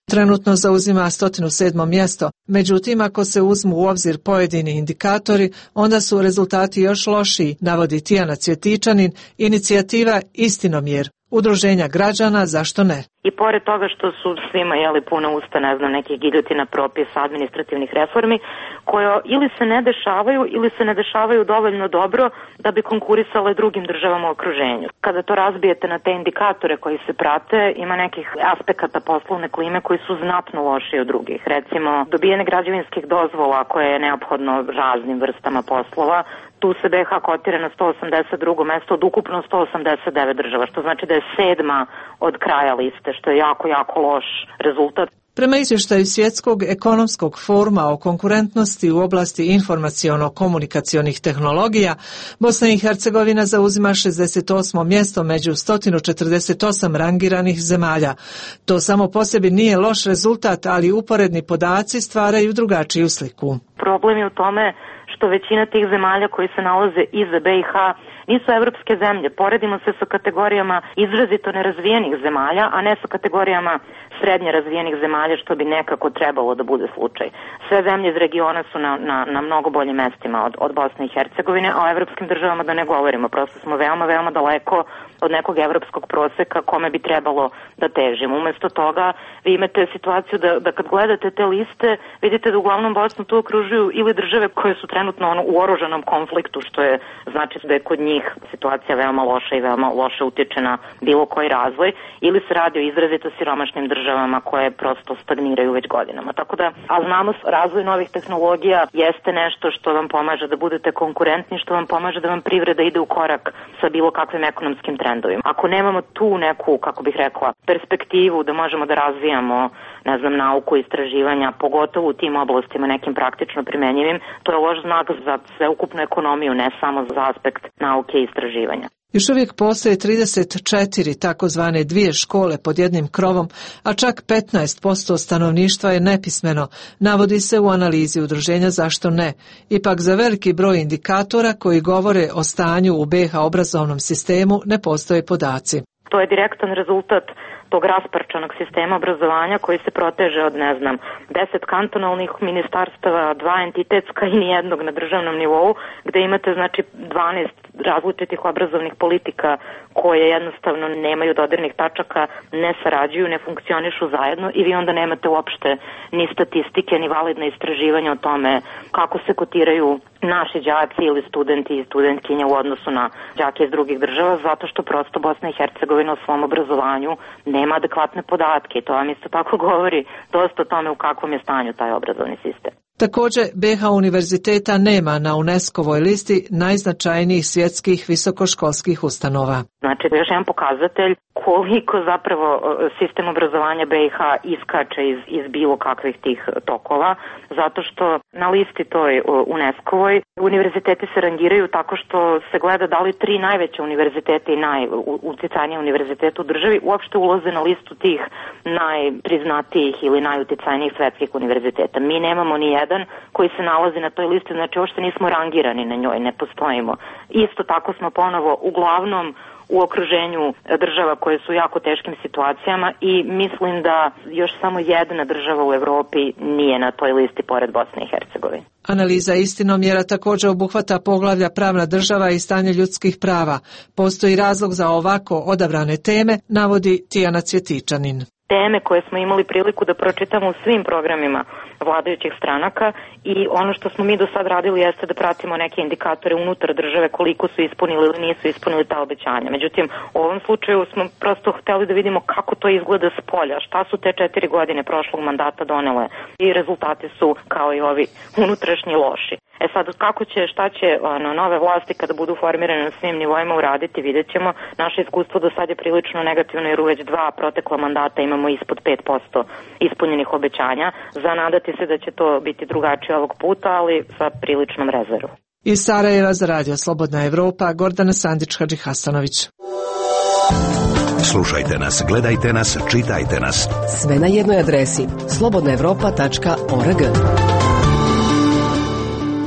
Trenutno zauzima sto sedmo mjesto, međutim ako se uzmu u obzir pojedini indikatori, onda su rezultati još lošiji, navodi Tijana Cvjetičanin, inicijativa Istinomjer, udruženja građana Zašto ne. I pored toga što su svima jeli puna usta, ne znam, nekih giljotina propisa, administrativnih reformi, koje ili se ne dešavaju ili se ne dešavaju dovoljno dobro da bi konkurisale drugim državama u okruženju. Kada to razbijete na te indikatore koji se prate, ima nekih aspekata poslovne klime koji su znatno lošiji od drugih. Recimo, dobijene građevinskih dozvola koje je neophodno raznim vrstama poslova, tu se B H kotira na sto osamdeset drugo mesto od ukupno sto osamdeset devet država, što znači da je sedma od kraja liste, što je jako, jako loš rezultat. Prema izvještaju Svjetskog ekonomskog foruma o konkurentnosti u oblasti informaciono-komunikacionih tehnologija, Bosna i Hercegovina zauzima šezdeset osmo mjesto među sto četrdeset osam rangiranih zemalja. To samo po sebi nije loš rezultat, ali uporedni podaci stvaraju drugačiju sliku. Problem je u tome što većina tih zemalja koji se nalaze iza B i H nisu evropske zemlje. Poredimo se sa kategorijama izrazito nerazvijenih zemalja, a ne sa kategorijama srednje razvijenih zemalja, što bi nekako trebalo da bude slučaj. Sve zemlje iz regiona su na, na, na mnogo boljim mestima od, od Bosne i Hercegovine, a o evropskim državama da ne govorimo. Prosto smo veoma, veoma daleko od nekog evropskog proseka kome bi trebalo da težimo. Umesto toga vi imate situaciju da, da kad gledate te liste, vidite da uglavnom Bosnu tu okružuju ili države koje su trenutno ono, u oružanom konfliktu, što je znači da je kod njih situacija veoma loša i veoma loše utiče na bilo koji razvoj, ili se radi o izrazito siromašnim državama koje prosto stagniraju već godinama. Tako da, a znamo, razvoj novih tehnologija jeste nešto što vam pomaže da budete konkurentni, što vam pomaže da vam privreda ide u korak sa bilo kakvim ekonomskim trendovima. Ako nemamo tu neku, kako bih rekla, perspektivu da možemo da razvijamo, ne znam, nauku i istraživanja, pogotovo u tim oblastima nekim praktično primenjivim, to je loš znak za sveukupnu ekonomiju, ne samo za aspekt nauke i istraživanja. Još uvijek postoje trideset četiri takozvane dvije škole pod jednim krovom, a čak petnaest posto stanovništva je nepismeno, navodi se u analizi udruženja Zašto ne. Ipak za veliki broj indikatora koji govore o stanju u B H obrazovnom sistemu ne postoje podaci. To je direktan rezultat tog rasparčanog sistema obrazovanja koji se proteže od, ne znam, deset kantonalnih ministarstava, dva entitetska i nijednog na državnom nivou, gde imate, znači, dvanaest različitih obrazovnih politika koje jednostavno nemaju dodirnih tačaka, ne sarađuju, ne funkcionišu zajedno i vi onda nemate uopšte ni statistike, ni validne istraživanja o tome kako se kotiraju naši đaci ili studenti i studentkinje u odnosu na đake iz drugih država, zato što prosto Bosna i Hercegovina u svom obrazovanju nema adekvatne podatke i to vam isto tako govori dosta o tome u kakvom je stanju taj obrazovni sistem. Također, B H univerziteta nema na UNESCO-voj listi najznačajnijih svjetskih visokoškolskih ustanova. Znači, još jedan pokazatelj koliko zapravo sistem obrazovanja B i H iskače iz, iz bilo kakvih tih tokova, zato što na listi toj UNESCO-voj univerziteti se rangiraju tako što se gleda da li tri najveće univerzitete i najuticajnije univerzitete u državi uopšte ulaze na listu tih najpriznatijih ili najuticajnijih svetskih univerziteta. Mi nemamo ni jedan koji se nalazi na toj listi, znači uopšte nismo rangirani na njoj, ne postojimo. Isto tako smo ponovo uglavnom u okruženju država koje su u jako teškim situacijama i mislim da još samo jedna država u Evropi nije na toj listi pored Bosne i Hercegovine. Analiza Istinomjera također obuhvata poglavlja pravna država i stanje ljudskih prava. Postoji razlog za ovako odabrane teme, navodi Tijana Cvjetičanin. Teme koje smo imali priliku da pročitamo u svim programima vladajućih stranaka i ono što smo mi do sad radili jeste da pratimo neke indikatore unutar države koliko su ispunili ili nisu ispunili ta obećanja. Međutim, u ovom slučaju smo prosto hteli da vidimo kako to izgleda s polja, šta su te četiri godine prošlog mandata donele i rezultati su kao i ovi unutrašnji loši. E sad, kako će, šta će ono, nove vlasti kada budu formirane na svim nivoima uraditi, vidjet ćemo. Naše iskustvo do sad je prilično negativno jer u već dva protekla mandata imamo ispod pet posto ispunjenih obećanja. Zanadati se da će to biti drugačije ovog puta, ali sa priličnom rezervom. Iz Sarajeva za Radio Slobodna Evropa, Gordana Sandić-Hadži Hasanović. Slušajte nas, gledajte nas, čitajte nas. Sve na jednoj adresi slobodna evropa tačka org.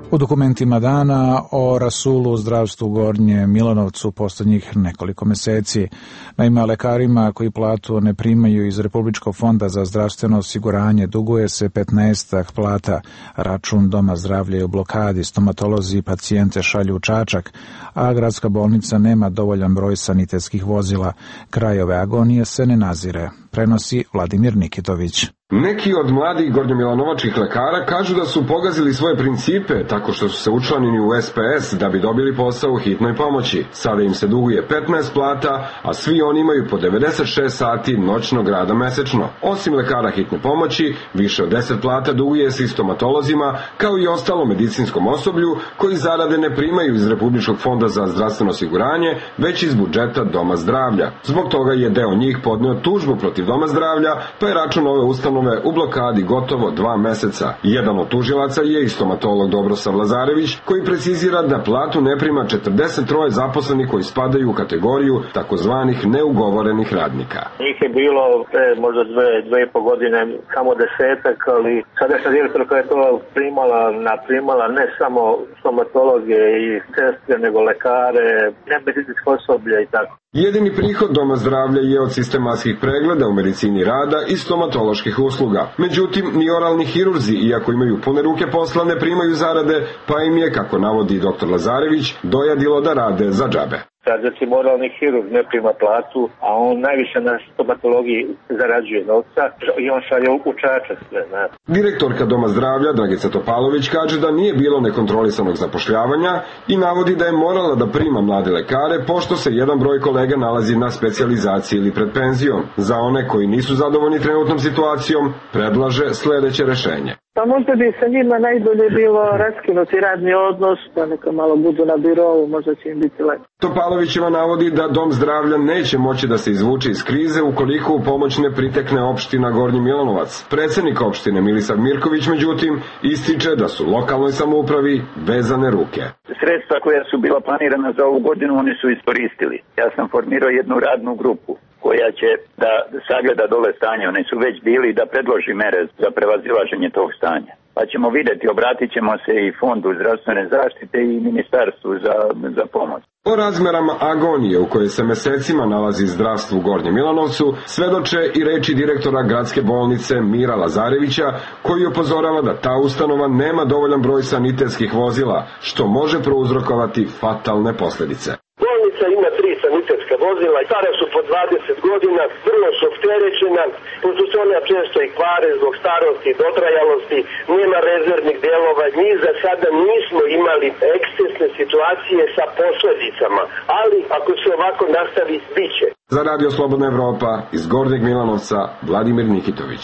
U dokumentima dana o rasulu u zdravstvu u Gornje Milanovcu posljednjih nekoliko meseci. Naime, lekarima koji platu ne primaju iz Republičkog fonda za zdravstveno osiguranje duguje se petnaestak plata. Račun Doma zdravlja je u blokadi, stomatolozi i pacijente šalju u Čačak, a gradska bolnica nema dovoljan broj sanitetskih vozila. Kraj ove agonije se ne nazire, prenosi Vladimir Nikitović. Neki od mladih gornjomilanovačkih lekara kažu da su pogazili svoje principe tako što su se učlanili u S P S da bi dobili posao u hitnoj pomoći. Sada im se duguje petnaest plata, a svi oni imaju po devedeset šest sati noćnog rada mesečno. Osim lekara hitne pomoći, više od deset plata duguje se i stomatolozima, kao i ostalo medicinskom osoblju koji zarade ne primaju iz Republičkog fonda za zdravstveno osiguranje, već iz budžeta Doma zdravlja. Zbog toga je deo njih podneo tužbu protiv Doma zdravlja, pa je račun ove ustanove u blokadi gotovo dva meseca. Jedan od tužilaca je i stomatolog Dobrosav Lazarević, koji precizira da platu ne prima četrdeset troje zaposlenih koji spadaju u kategoriju takozvanih neugovorenih radnika. Njih je bilo pre možda dve, dve i po godine samo desetak, ali sadašnja direktorka je to primala, naprimala ne samo stomatologe i sestre, nego lekare, nemedicinsko osoblje i tako. Jedini prihod Doma zdravlja je od sistematskih pregleda u medicini rada i stomatoloških usluga. Međutim, ni oralni hirurzi, iako imaju pune ruke posla, ne primaju zarade, pa im je, kako navodi doktor Lazarević, dojadilo da rade za džabe. Sad, recimo, oralni hirurg ne prima platu, a on najviše na stomatologiji zarađuje novca i on šalje u Čačak sve, ne. Direktorka Doma zdravlja, Dragica Topalović, kaže da nije bilo nekontrolisanog zapošljavanja i navodi da je morala da prima mlade lekare, pošto se jedan broj kolega nalazi na specijalizaciji ili pred penzijom. Za one koji nisu zadovoljni trenutnom situacijom, predlaže sledeće rešenje. Pa možda bi sa njima najbolje bilo raskinuti radni odnos, da neka malo budu na birovu, možda će im biti lepo. Topalovićeva navodi da Dom zdravlja neće moći da se izvuče iz krize ukoliko u pomoć ne pritekne opština Gornji Milanovac. Predsednik opštine Milisav Mirković, međutim, ističe da su lokalnoj samoupravi vezane ruke. Sredstva koja su bila planirana za ovu godinu oni su iskoristili. Ja sam formirao jednu radnu grupu koja će da sagleda dole stanje. Oni su već bili da predloži mere za prevazilaženje tog stanja. Pa ćemo vidjeti, obratit ćemo se i Fondu zdravstvene zaštite i Ministarstvu za, za pomoć. O razmerama agonije u kojoj se mesecima nalazi zdravstvo u Gornjem Milanovcu svedoče i reči direktora gradske bolnice Mira Lazarevića, koji upozorava da ta ustanova nema dovoljan broj sanitetskih vozila, što može prouzrokovati fatalne posledice. Bolnica ima tri sanitetska vozila, stara su po dvadeset godina, vrlo su opterećena, pošto se ona često i kvare zbog starosti i dotrajalosti, nema rezervnih delova, mi za sada nismo imali ekscesne situacije sa posledicama, ali ako se ovako nastavi, bit će. Za Radio Slobodna Evropa iz Gornjeg Milanovca, Vladimir Nikitović.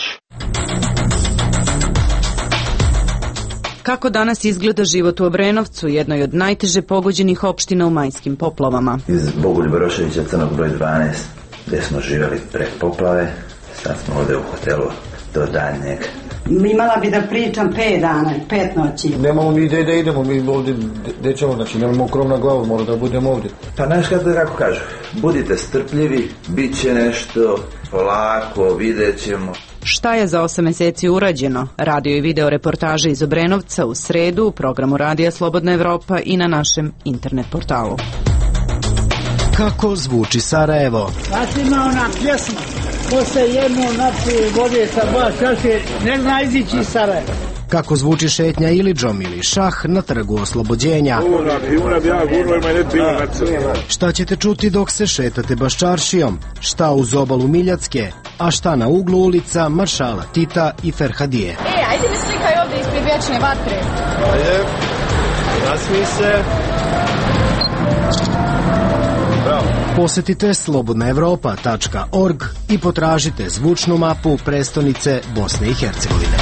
Kako danas izgleda život u Obrenovcu, jednoj od najteže pogođenih opština u majskim poplavama? Iz Bogulj Broševića, Crnog broj dvanaest, gde smo živjeli pre poplave, sad smo ovde u hotelu do daljnjeg. Imala bi da pričam pet dana i pet noći. Nemamo mi ide da idemo, mi ovdje gde ćemo, znači nemamo krov na glavu, mora da budemo ovdje. Pa znaš kako, kako kažu, budite strpljivi, bit će nešto, polako, vidjet ćemo. Šta je za osam meseci urađeno? Radio i video reportaže iz Obrenovca u sredu u programu Radija Slobodna Evropa i na našem internet portalu. Kako zvuči Sarajevo? Znači ima ona pjesma, ko se jedno napije vode sa dva čaše, ne zna izići iz Sarajeva. Kako zvuči šetnja Ilidžom ili šah na trgu Oslobođenja. Šta ćete čuti dok se šetate Baščaršijom? Šta uz obalu Miljacke? A šta na uglu ulica Maršala Tita i Ferhadije? E, ajde mi slikaj ovdje ispred vječne vatre. Ajde, nasmij se. Bravo. Posetite slobodna evropa tačka org i potražite zvučnu mapu prestonice Bosne i Hercegovine.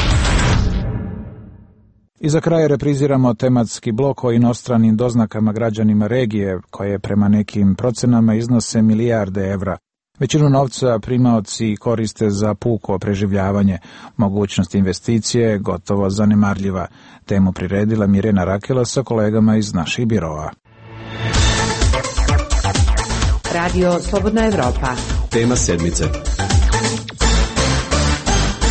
I za kraj repriziramo tematski blok o inostranim doznakama građanima regije, koje prema nekim procenama iznose milijarde evra. Većinu novca primaoci koriste za puko preživljavanje, mogućnost investicije gotovo zanemarljiva. Temu priredila Mirjana Rakela sa kolegama iz naših birova. Radio Slobodna Evropa. Tema sedmice.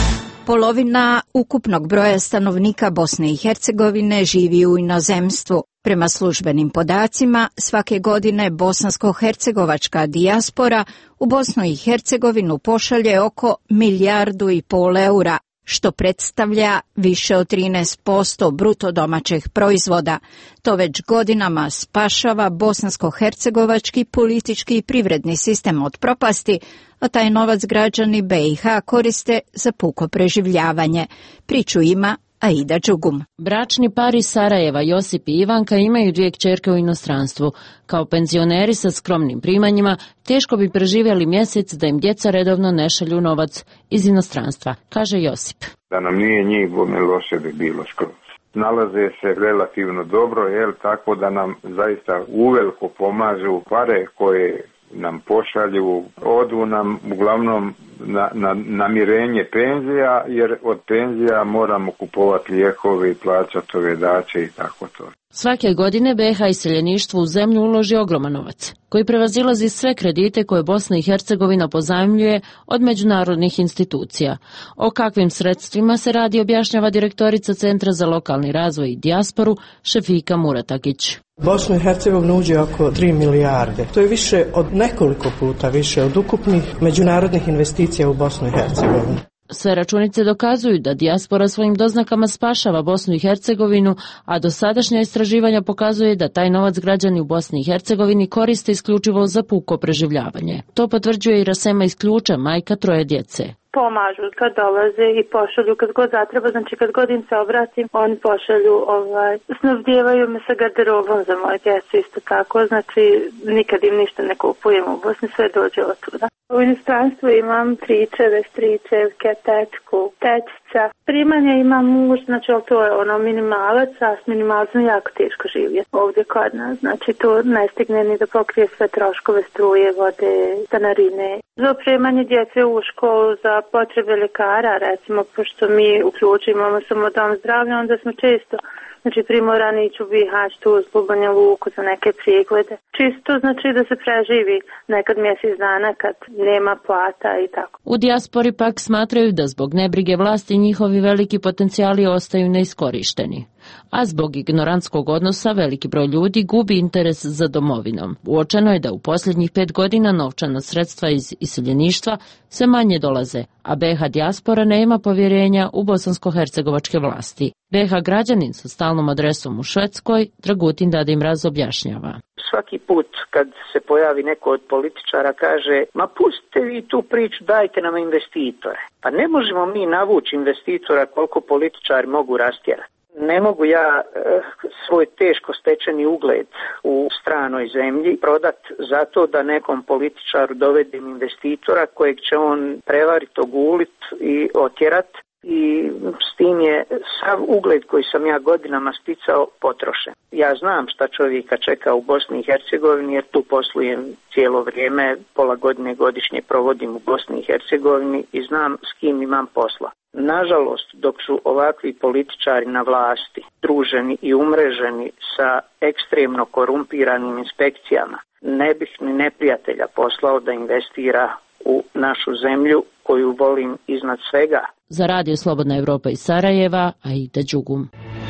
Polovina ukupnog broja stanovnika Bosne i Hercegovine živi u inozemstvu. Prema službenim podacima, svake godine bosansko-hercegovačka dijaspora u Bosnu i Hercegovinu pošalje oko milijardu i pol eura, što predstavlja više od trinaest posto bruto domaćeg proizvoda. To već godinama spašava bosansko-hercegovački politički i privredni sistem od propasti, a taj novac građani B i H koriste za puko preživljavanje. Priču ima Aida Đugum. Bračni par iz Sarajeva, Josip i Ivanka, imaju dvije kćerke u inostranstvu. Kao penzioneri sa skromnim primanjima, teško bi preživjeli mjesec da im djeca redovno ne šalju novac iz inostranstva, kaže Josip. Da nam nije njih, bome loše bi bilo skroz. Nalaze se relativno dobro, jel, tako da nam zaista uveliko pomažu pare koje nam pošalju, odu nam uglavnom na, na namirenje penzija, jer od penzija moramo kupovati lijekove i plaćati ove daće i tako to. Svake godine B i H iseljeništvo u zemlju uloži ogroman novac, koji prevazilazi sve kredite koje Bosna i Hercegovina pozajmljuje od međunarodnih institucija. O kakvim sredstvima se radi, objašnjava direktorica Centra za lokalni razvoj i dijasporu Šefika Muratagić. Bosnu i Hercegovinu uđe oko tri milijarde. To je više od nekoliko puta više od ukupnih međunarodnih investicija u Bosnu i Hercegovinu. Sve računice dokazuju da dijaspora svojim doznakama spašava Bosnu i Hercegovinu, a dosadašnja istraživanja pokazuje da taj novac građani u Bosni i Hercegovini koriste isključivo za puko preživljavanje. To potvrđuje i Rasema iz Ključa, majka troje djece. Pomažu kad dolaze i pošalju kad god zatreba, znači kad god im se obratim, oni pošalju, ovaj, snabdijevaju me sa garderobom za moje djecu isto tako, znači nikad im ništa ne kupujem u Bosni, sve dođe od tuda. U inostranstvu imam tričeve, stričevke, tečku, tečica. Primanje ima muž, znači to je ono minimalac, a s minimalcem jako teško živjeti ovdje kod nas. Znači to ne stigne ni da pokrije sve troškove struje, vode, stanarine. Za opremanje djece u školu, za potrebe lekara, recimo, pošto mi u Ključu imamo samo dom zdravlja, onda smo često znači primorani ići u Bihać, Tuzlu, Banja Luku za neke preglede. Čisto znači da se preživi nekad mjesec dana kad nema plata i tako. U dijaspori pak smatraju da zbog nebrige vlasti njihovi veliki potencijali ostaju neiskorišteni. A zbog ignorantskog odnosa veliki broj ljudi gubi interes za domovinom. Uočeno je da u posljednjih pet godina novčana sredstva iz iseljeništva sve manje dolaze, a B i H dijaspora nema povjerenja u bosansko-hercegovačke vlasti. B i H građanin sa stalnom adresom u Švedskoj, Dragutin Dadim Raz, objašnjava. Svaki put kad se pojavi neko od političara kaže, ma pustite vi tu priču, dajte nam investitore. Pa ne možemo mi navući investitora koliko političari mogu rastjerati. Ne mogu ja e, svoj teško stečeni ugled u stranoj zemlji prodat zato da nekom političaru dovedem investitora kojeg će on prevariti, ogulit i otjerat. I s tim je sav ugled koji sam ja godinama sticao potrošen. Ja znam šta čovjeka čeka u Bosni i Hercegovini jer tu poslujem cijelo vrijeme, pola godine godišnje provodim u Bosni i Hercegovini i znam s kim imam posla. Nažalost, dok su ovakvi političari na vlasti, druženi i umreženi sa ekstremno korumpiranim inspekcijama, ne bih ni neprijatelja poslao da investira u našu zemlju koju volim iznad svega. Za Radio Slobodna Evropa iz Sarajeva, Aida Đugum.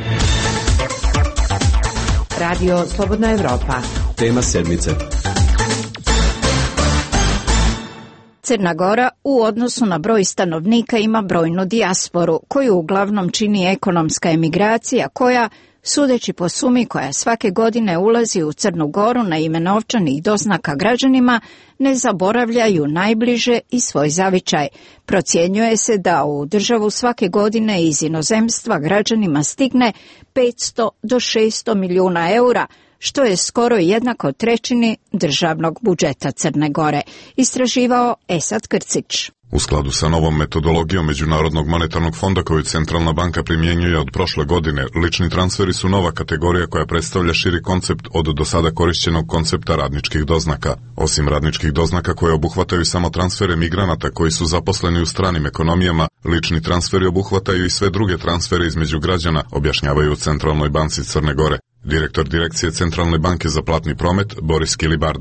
Radio Slobodna Evropa. Tema sedmice. Crna Gora u odnosu na broj stanovnika ima brojnu dijasporu, koju uglavnom čini ekonomska emigracija koja, sudeći po sumi koja svake godine ulazi u Crnu Goru na ime novčanih doznaka građanima, ne zaboravljaju najbliže i svoj zavičaj. Procjenjuje se da u državu svake godine iz inozemstva građanima stigne petsto do šesto milijuna eura, što je skoro jednako trećini državnog budžeta Crne Gore, istraživao Esad Krcić. U skladu sa novom metodologijom Međunarodnog monetarnog fonda koju Centralna banka primjenjuje od prošle godine, lični transferi su nova kategorija koja predstavlja širi koncept od do sada korišćenog koncepta radničkih doznaka. Osim radničkih doznaka koje obuhvataju samo transfere migranata koji su zaposleni u stranim ekonomijama, lični transferi obuhvataju i sve druge transfere između građana, objašnjavaju u Centralnoj banci Crne Gore. Direktor Direkcije Centralne banke za platni promet Boris Kilibarda.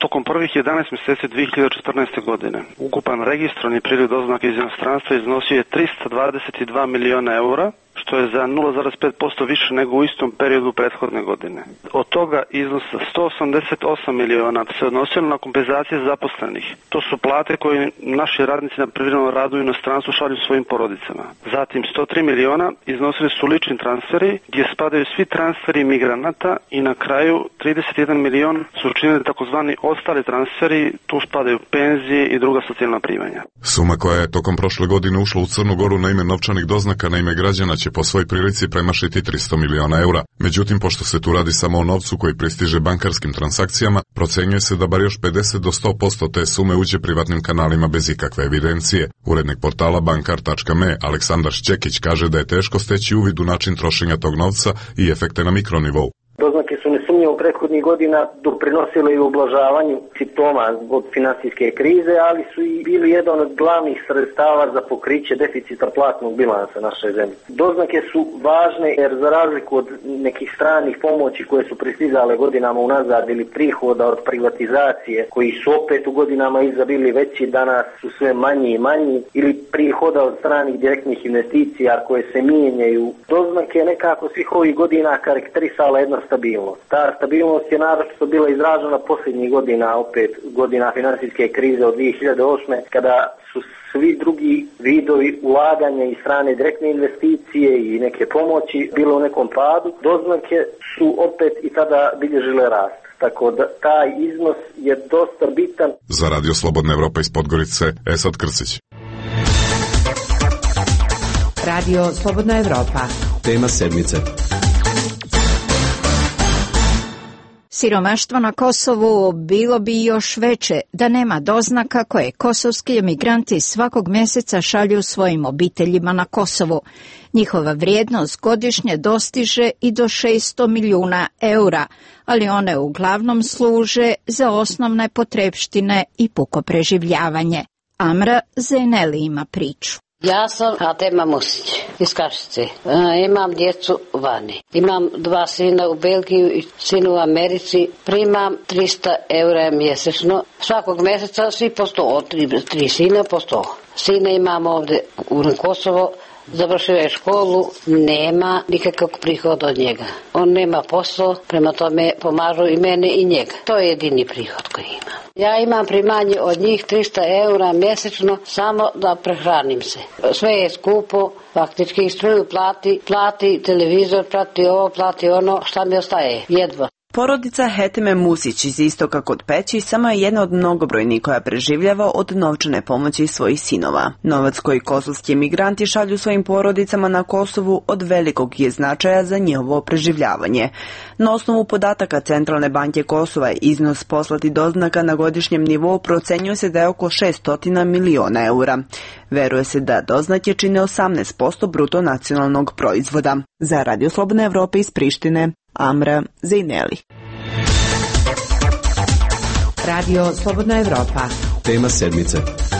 Tokom prvih jedanaest mjeseci dvije hiljade četrnaeste. godine ukupan registrani priliv doznaka iz inostranstva iznosio je tristo dvadeset dva miliona eura, što je za nula zarez pet posto više nego u istom periodu prethodne godine. Od toga iznosa sto osamdeset osam miliona se odnosilo na kompenzacije zaposlenih. To su plate koje naši radnici na privremenom radu u inostranstvu šalju svojim porodicama. Zatim sto tri miliona iznosili su lični transferi gdje spadaju svi transferi migranata i na kraju trideset jedan milion su učinili takozvani ostali transferi, tu spadaju penzije i druga socijalna primanja. Suma koja je tokom prošle godine ušla u Crnu Goru na ime novčanih doznaka na ime građana će po svoj prilici premašiti tristo miliona eura. Međutim, pošto se tu radi samo o novcu koji pristiže bankarskim transakcijama, procenjuje se da bar još pedeset do sto posto te sume uđe privatnim kanalima bez ikakve evidencije. Urednik portala bankar tačka me Aleksandar Šćekić kaže da je teško steći uvid u način trošenja tog novca i efekte na mikronivou. Doznake su nesumnjivo prethodnih godina doprinosile i ublažavanju simptoma zbog financijske krize, ali su i bili jedan od glavnih sredstava za pokriće deficita platnog bilansa naše zemlje. Doznake su važne jer za razliku od nekih stranih pomoći koje su pristizale godinama unazad ili prihoda od privatizacije koji su opet u godinama iza bili veći, danas su sve manji i manji, ili prihoda od stranih direktnih investicija koje se mijenjaju. Doznake nekako svih ovih godina karakterisala jedna stabilnost. Ta stabilnost je naročito bila izražena posljednjih godina, opet godina financijske krize od dvije hiljade osme. kada su svi drugi vidovi ulaganja i strane direktne investicije i neke pomoći bilo u nekom padu. Doznake su opet i tada bilježile rast. Tako da taj iznos je dosta bitan. Za Radio Slobodna Evropa iz Podgorice, Esad Krcić. Radio Slobodna Evropa. Tema sedmice. Siromaštvo na Kosovu bilo bi još veće da nema doznaka koje kosovski emigranti svakog mjeseca šalju svojim obiteljima na Kosovu. Njihova vrijednost godišnje dostiže i do šesto milijuna eura, ali one uglavnom služe za osnovne potrepštine i puko preživljavanje. Amra Zejneli ima priču. Ja sam Fatema Musić iz Kašice. E, imam djecu vani. Imam dva sina u Belgiji i sina u Americi. Primam tristo eura mjesečno. Svakog mjeseca svi po sto, tri, tri sina po sto. Sina imam ovdje u Kosovo. Završio je školu, nema nikakvog prihoda od njega. On nema posao, prema tome pomažu i mene i njega. To je jedini prihod koji ima. Ja imam primanje od njih tristo eura mjesečno samo da prehranim se. Sve je skupo, faktički struju plati, plati televizor, plati ovo, plati ono, šta mi ostaje, jedva. Porodica Heteme Musić iz istoka kod Peći samo je jedna od mnogobrojnih koja preživljava od novčane pomoći svojih sinova. Novac koji kosovski emigranti šalju svojim porodicama na Kosovu od velikog je značaja za njihovo preživljavanje. Na osnovu podataka Centralne banke Kosova iznos poslati doznaka na godišnjem nivou procenjuje se da je oko šesto miliona eura. Veruje se da doznake čine osamnaest posto bruto nacionalnog proizvoda. Za Radio Slobodna Evropa iz Prištine, Amra Zejneli. Radio Slobodna Evropa. Tema sedmice.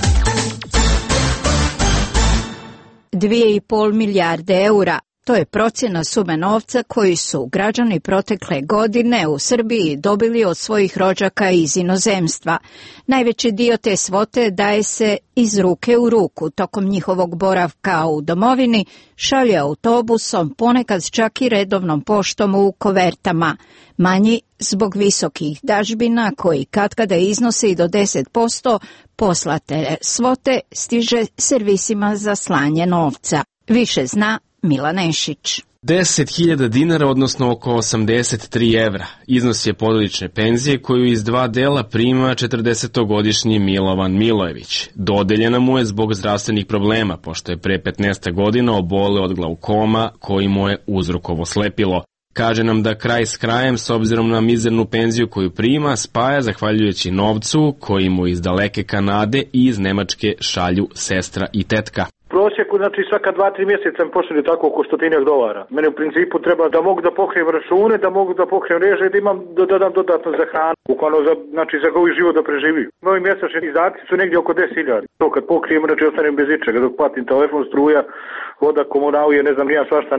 Dvije i pol milijarde eura. To je procjena sume novca koji su građani protekle godine u Srbiji dobili od svojih rođaka iz inozemstva. Najveći dio te svote daje se iz ruke u ruku tokom njihovog boravka u domovini, šalje autobusom, ponekad čak i redovnom poštom u kovertama. Manji zbog visokih dažbina koji katkada iznose i do deset posto poslate svote stiže servisima za slanje novca. Više zna Milan Nešić. deset hiljada dinara, odnosno oko osamdeset tri evra. Iznos je porodične penzije koju iz dva dela prima četrdesetogodišnji Milovan Milojević. Dodeljena mu je zbog zdravstvenih problema, pošto je pre petnaest godina oboleo od glaukoma koji mu je uzrokovo slepilo. Kaže nam da kraj s krajem, s obzirom na mizernu penziju koju prima, spaja zahvaljujući novcu koji mu iz daleke Kanade i iz Nemačke šalju sestra i tetka. Prosjeku, znači svaka dva, tri mjeseca mi pošalju tako oko stotinjak dolara. Mene u principu treba da mogu da pokrijem račune, da mogu da pokrijem reže, da imam da dodam dodatno za hranu, bukvalno za, znači za koji život da preživim. Moji mjesečni izdaci su negdje oko deset hiljada. To kad pokrijem, znači ostanem bez ičega, dok platim telefon, struja, voda, komunalije, ne znam, ja svašta nešto.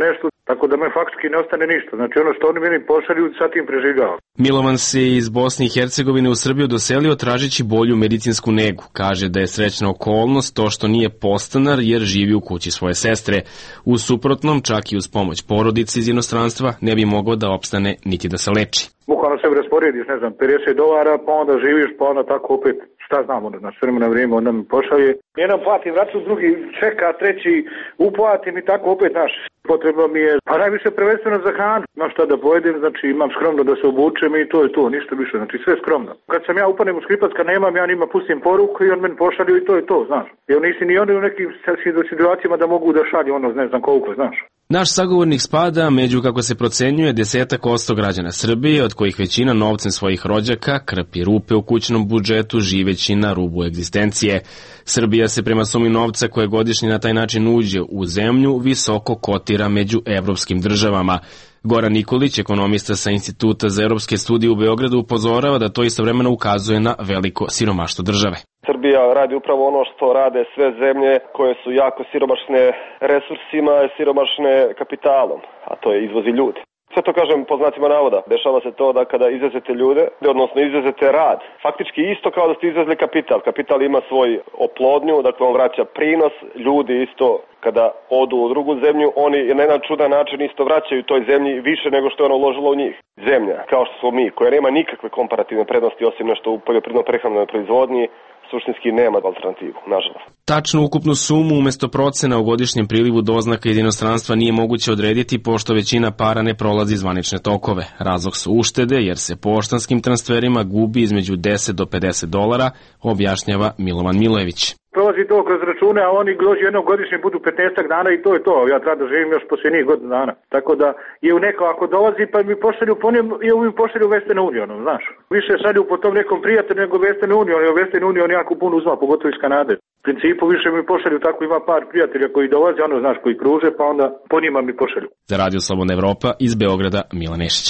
Tako da me faktički ne ostane ništa. Znači ono što oni meni pošalju, sa tim preživljavam. Milovan se iz Bosne i Hercegovine u Srbiju doselio tražeći bolju medicinsku negu. Kaže da je srećna okolnost to što nije podstanar jer živi u kući svoje sestre. U suprotnom, čak i uz pomoć porodice iz inostranstva, ne bi mogao da opstane niti da se leči. Bukvalno se rasporediš, ne znam, pedeset dolara, pa onda živiš, pa onda tako opet, šta znam, onda na sve na vrijeme, onda mi pošalje. Jedan platim račun, drugi čeka, treći uplatim i tako opet, naš. Potrebno mi je, a najviše prvenstveno za hranu. Imam šta da pojedem, znači imam skromno da se obučem i to je to, ništa više, znači sve skromno. Kad sam ja upadnem u Škripac, kad nemam, ja njima pustim poruku i on meni pošalju i to je to, znaš. Jer nisi ni oni u nekim situacijama da mogu da šalju ono, ne znam koliko, znaš. Naš sagovornik spada među, kako se procenjuje, desetak osto građana Srbije, od kojih većina novcem svojih rođaka krpi rupe u kućnom budžetu, živeći na rubu egzistencije. Srbija se prema sumi novca koje godišnje na taj način uđe u zemlju visoko kotira među evropskim državama. Goran Nikolić, ekonomista sa Instituta za evropske studije u Beogradu, upozorava da to istovremeno ukazuje na veliko siromaštvo države. Srbija radi upravo ono što rade sve zemlje koje su jako siromašne resursima i siromašne kapitalom, a to je izvozi ljudi. Sve to kažem po znacima navoda. Dešava se to da kada izvezete ljude, odnosno izvezete rad, faktički isto kao da ste izvezli kapital. Kapital ima svoj oplodnju, dakle on vraća prinos, ljudi isto kada odu u drugu zemlju, oni na jedan čudan način isto vraćaju toj zemlji više nego što je ono uložilo u njih. Zemlja, kao što smo mi, koja nema nikakve komparativne prednosti osim nešto u poljoprivredno-prehrambenoj proizvodnji, suštinski nema alternativu, nažalost. Tačnu ukupnu sumu umesto procena u godišnjem prilivu doznaka iz inostranstva nije moguće odrediti pošto većina para ne prolazi zvanične tokove. Razlog su uštede jer se poštanskim transferima gubi između deset do pedeset dolara, objašnjava Milovan Milojević. Prolazi to kroz račune, a oni dođu jednom godišnje budu petnaest dana i to je to. Ja treba da živim još poslije njih godina dana. Tako da je u neko ako dolazi pa mi pošalju po njem i mi pošalju Western Unionom, znaš. Više šalju po tom nekom prijatelju nego Western Union, jer Western Union jako puno uzma, pogotovo iz Kanade. U principu više mi pošalju, tako ima par prijatelja koji dolaze, ono znaš, koji kruže, pa onda po njima mi pošalju. Za Radio Slobodna Evropa iz Beograda, Milan Nešić.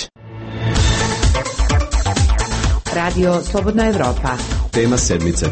Radio Slobodna Evropa. Tema sedmice.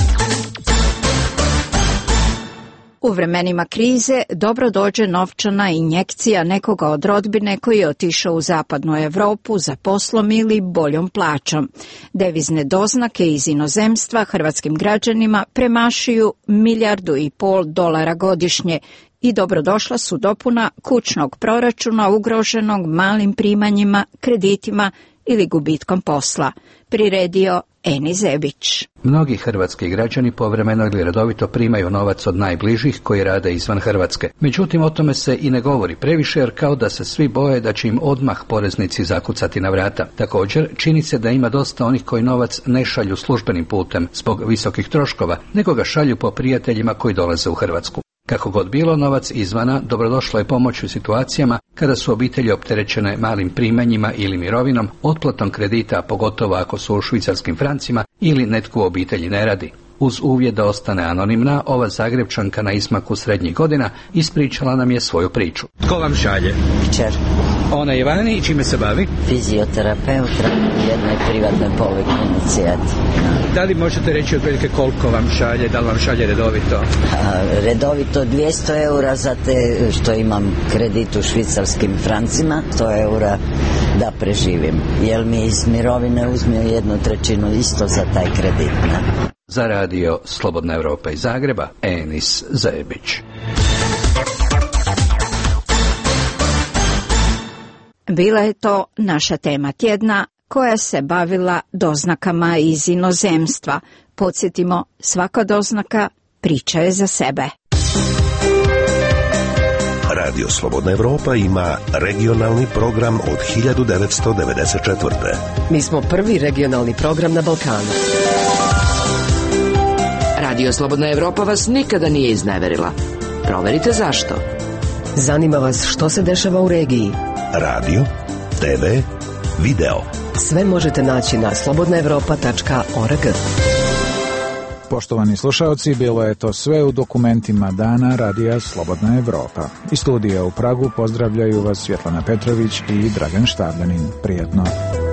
U vremenima krize dobro dođe novčana injekcija nekoga od rodbine koji je otišao u zapadnu Evropu za poslom ili boljom plaćom. Devizne doznake iz inozemstva hrvatskim građanima premašuju milijardu i pol dolara godišnje i dobrodošla su dopuna kućnog proračuna ugroženog malim primanjima, kreditima ili gubitkom posla, priredio Eni Zebić. Mnogi hrvatski građani povremeno ili redovito primaju novac od najbližih koji rade izvan Hrvatske. Međutim, o tome se i ne govori previše jer kao da se svi boje da će im odmah poreznici zakucati na vrata. Također, čini se da ima dosta onih koji novac ne šalju službenim putem zbog visokih troškova, nego ga šalju po prijateljima koji dolaze u Hrvatsku. Kako god bilo, novac izvana dobrodošla je pomoć u situacijama kada su obitelji opterećene malim primanjima ili mirovinom, otplatom kredita, pogotovo ako su u švicarskim francima ili netko u obitelji ne radi. Uz uvjet da ostane anonimna, ova Zagrebčanka na izmaku srednjih godina ispričala nam je svoju priču. Tko vam šalje? Kćer. Ona je vani i čime se bavi? Fizioterapeut u jednoj privatnoj poliklinici. Da li možete reći otprilike koliko vam šalje, da li vam šalje redovito? A, redovito dvjesto eura za te što imam kredit u švicarskim francima, sto eura da preživim. Jer mi iz mirovine uzmio jednu trećinu isto za taj kredit. Ne? Za radio Slobodna Evropa iz Zagreba, Enis Zebić. Bila je to naša tema tjedna koja se bavila doznakama iz inozemstva. Podsjetimo, svaka doznaka priča je za sebe. Radio Slobodna Evropa ima regionalni program od hiljadu devetsto devedeset četvrte. Mi smo prvi regionalni program na Balkanu. Radio Slobodna Evropa vas nikada nije izneverila. Proverite zašto. Zanima vas što se dešava u regiji. Radio, te ve, video. Sve možete naći na slobodna evropa tačka org. Poštovani slušalci, bilo je to sve u dokumentima dana Radija Slobodna Evropa. Iz studija u Pragu pozdravljaju vas Svjetlana Petrović i Dragan Štabljanin. Prijetno.